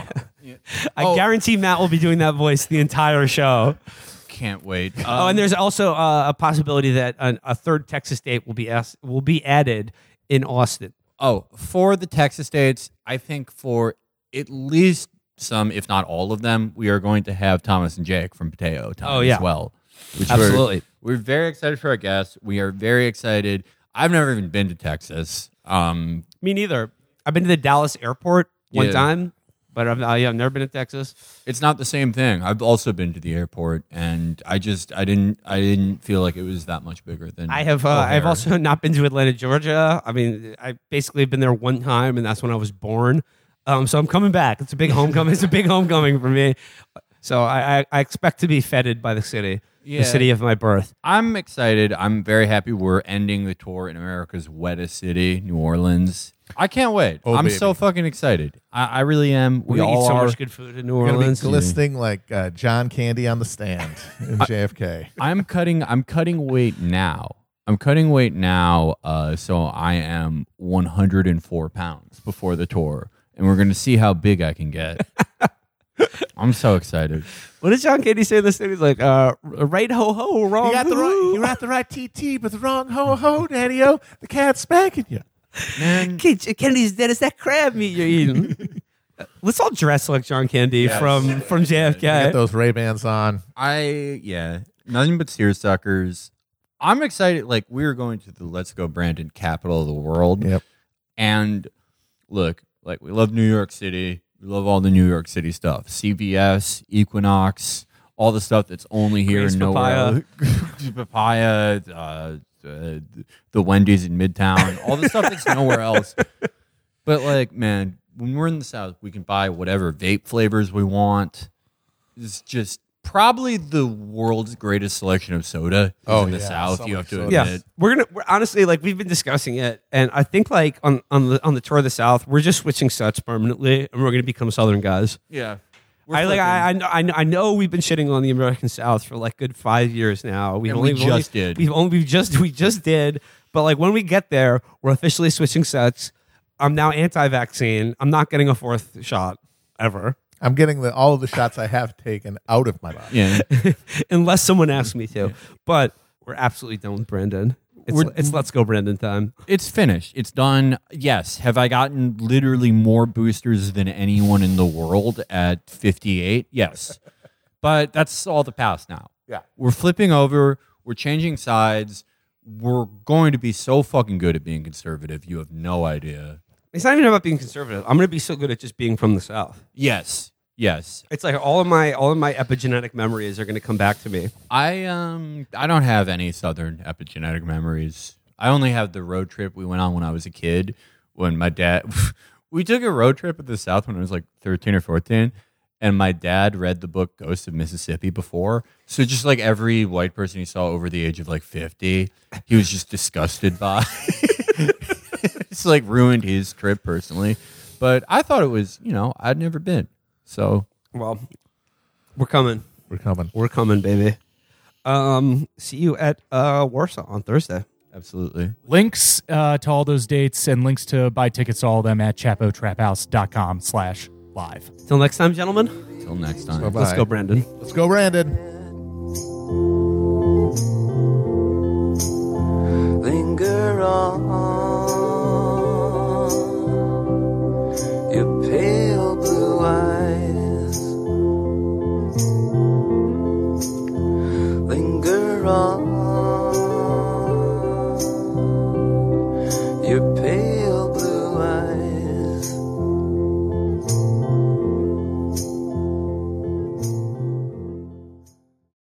I Oh. guarantee Matt will be doing that voice the entire show. Can't wait. Oh, Um, and there's also uh, a possibility that an, a third Texas state will be asked, will be added in Austin. Oh, for the Texas states, I think for at least some, if not all of them, we are going to have Thomas and Jake from Pateo Time Oh, yeah. as well. Which Absolutely. We're, we're very excited for our guests. We are very excited. I've never even been to Texas. Um, Me neither. I've been to the Dallas airport one Yeah. time, but I've, I, I've never been to Texas. it's not the same thing. I've also been to the airport, and I just I didn't I didn't feel like it was that much bigger than I have. Uh, I've O'Hare. also not been to Atlanta, Georgia. I mean, I basically been there one time, and that's when I was born. Um, so I'm coming back. It's a big homecoming. It's a big homecoming for me. So I, I, I expect to be feted by the city, Yeah. the city of my birth. I'm excited. I'm very happy we're ending the tour in America's wettest city, New Orleans. I can't wait. Oh, I'm baby. so fucking excited. I, I really am. We, We, all eat so are. much good food in New Going to be Orleans. glistening like uh, John Candy on the stand in J F K. I'm cutting. I'm cutting weight now. I'm cutting weight now. Uh, so I am one hundred four pounds before the tour, and we're going to see how big I can get. I'm so excited. What did John Candy say in this thing? He's like, uh, right ho ho, wrong You got the right, hoo. you got the right T T, but the wrong ho ho, Daddy-o. The cat's spanking you. Man, Kid, Kennedy's dead. It's that crab meat you're eating. let's all dress like John Candy Yes. from from J F K. Get those Ray Bans on. I yeah, nothing but seersuckers. I'm excited. Like we were going to the Let's Go Brandon capital of the world. Yep. And look, like we love New York City. We love all the New York City stuff. C V S, Equinox, all the stuff that's only here Grace and nowhere. Papaya, uh, uh, the Wendy's in Midtown, all the stuff that's nowhere else. But like, man, when we're in the South, we can buy whatever vape flavors we want. It's just probably the world's greatest selection of soda is Oh, in the yeah, South. so You much have to soda. admit. Yeah, we're gonna we're, honestly like we've been discussing it, and I think like on on the on the tour of the South, we're just switching sets permanently, and we're gonna become Southern guys. Yeah. I like I, I know I know I know we've been shitting on the American South for like good five years now. We've And only we we've just only, did. We've only we just we just did, but like when we get there, we're officially switching sets. I'm now anti-vaccine. I'm not getting a fourth shot ever, I'm getting the all of the shots I have taken out of my body. Yeah. unless someone asks me to. But we're absolutely done with Brandon. It's, We're- it's let's go Brandon time. It's finished. It's done. Yes. Have I gotten literally more boosters than anyone in the world at fifty-eight? Yes. But that's all the past now. Yeah. We're flipping over. We're changing sides. We're going to be so fucking good at being conservative. You have no idea. It's not even about being conservative. I'm gonna be so good at just being from the South. Yes. Yes. It's like all of my all of my epigenetic memories are gonna come back to me. I um I don't have any Southern epigenetic memories. I only have the road trip we went on when I was a kid. When my dad, we took a road trip at the South when I was like thirteen or fourteen, and my dad read the book Ghosts of Mississippi before. So just like every white person he saw over the age of like fifty, he was just disgusted by. It's like ruined his trip personally. But I thought it was, you know, I'd never been. So Well, we're coming. We're coming. We're coming, baby. Um, see you at uh, Warsaw on Thursday. absolutely. Links uh, to all those dates and links to buy tickets to all of them at chapotraphouse.com slash live. Till next time, gentlemen. Till next time. Bye-bye. Let's go, Brandon. Let's go, Brandon. Linger on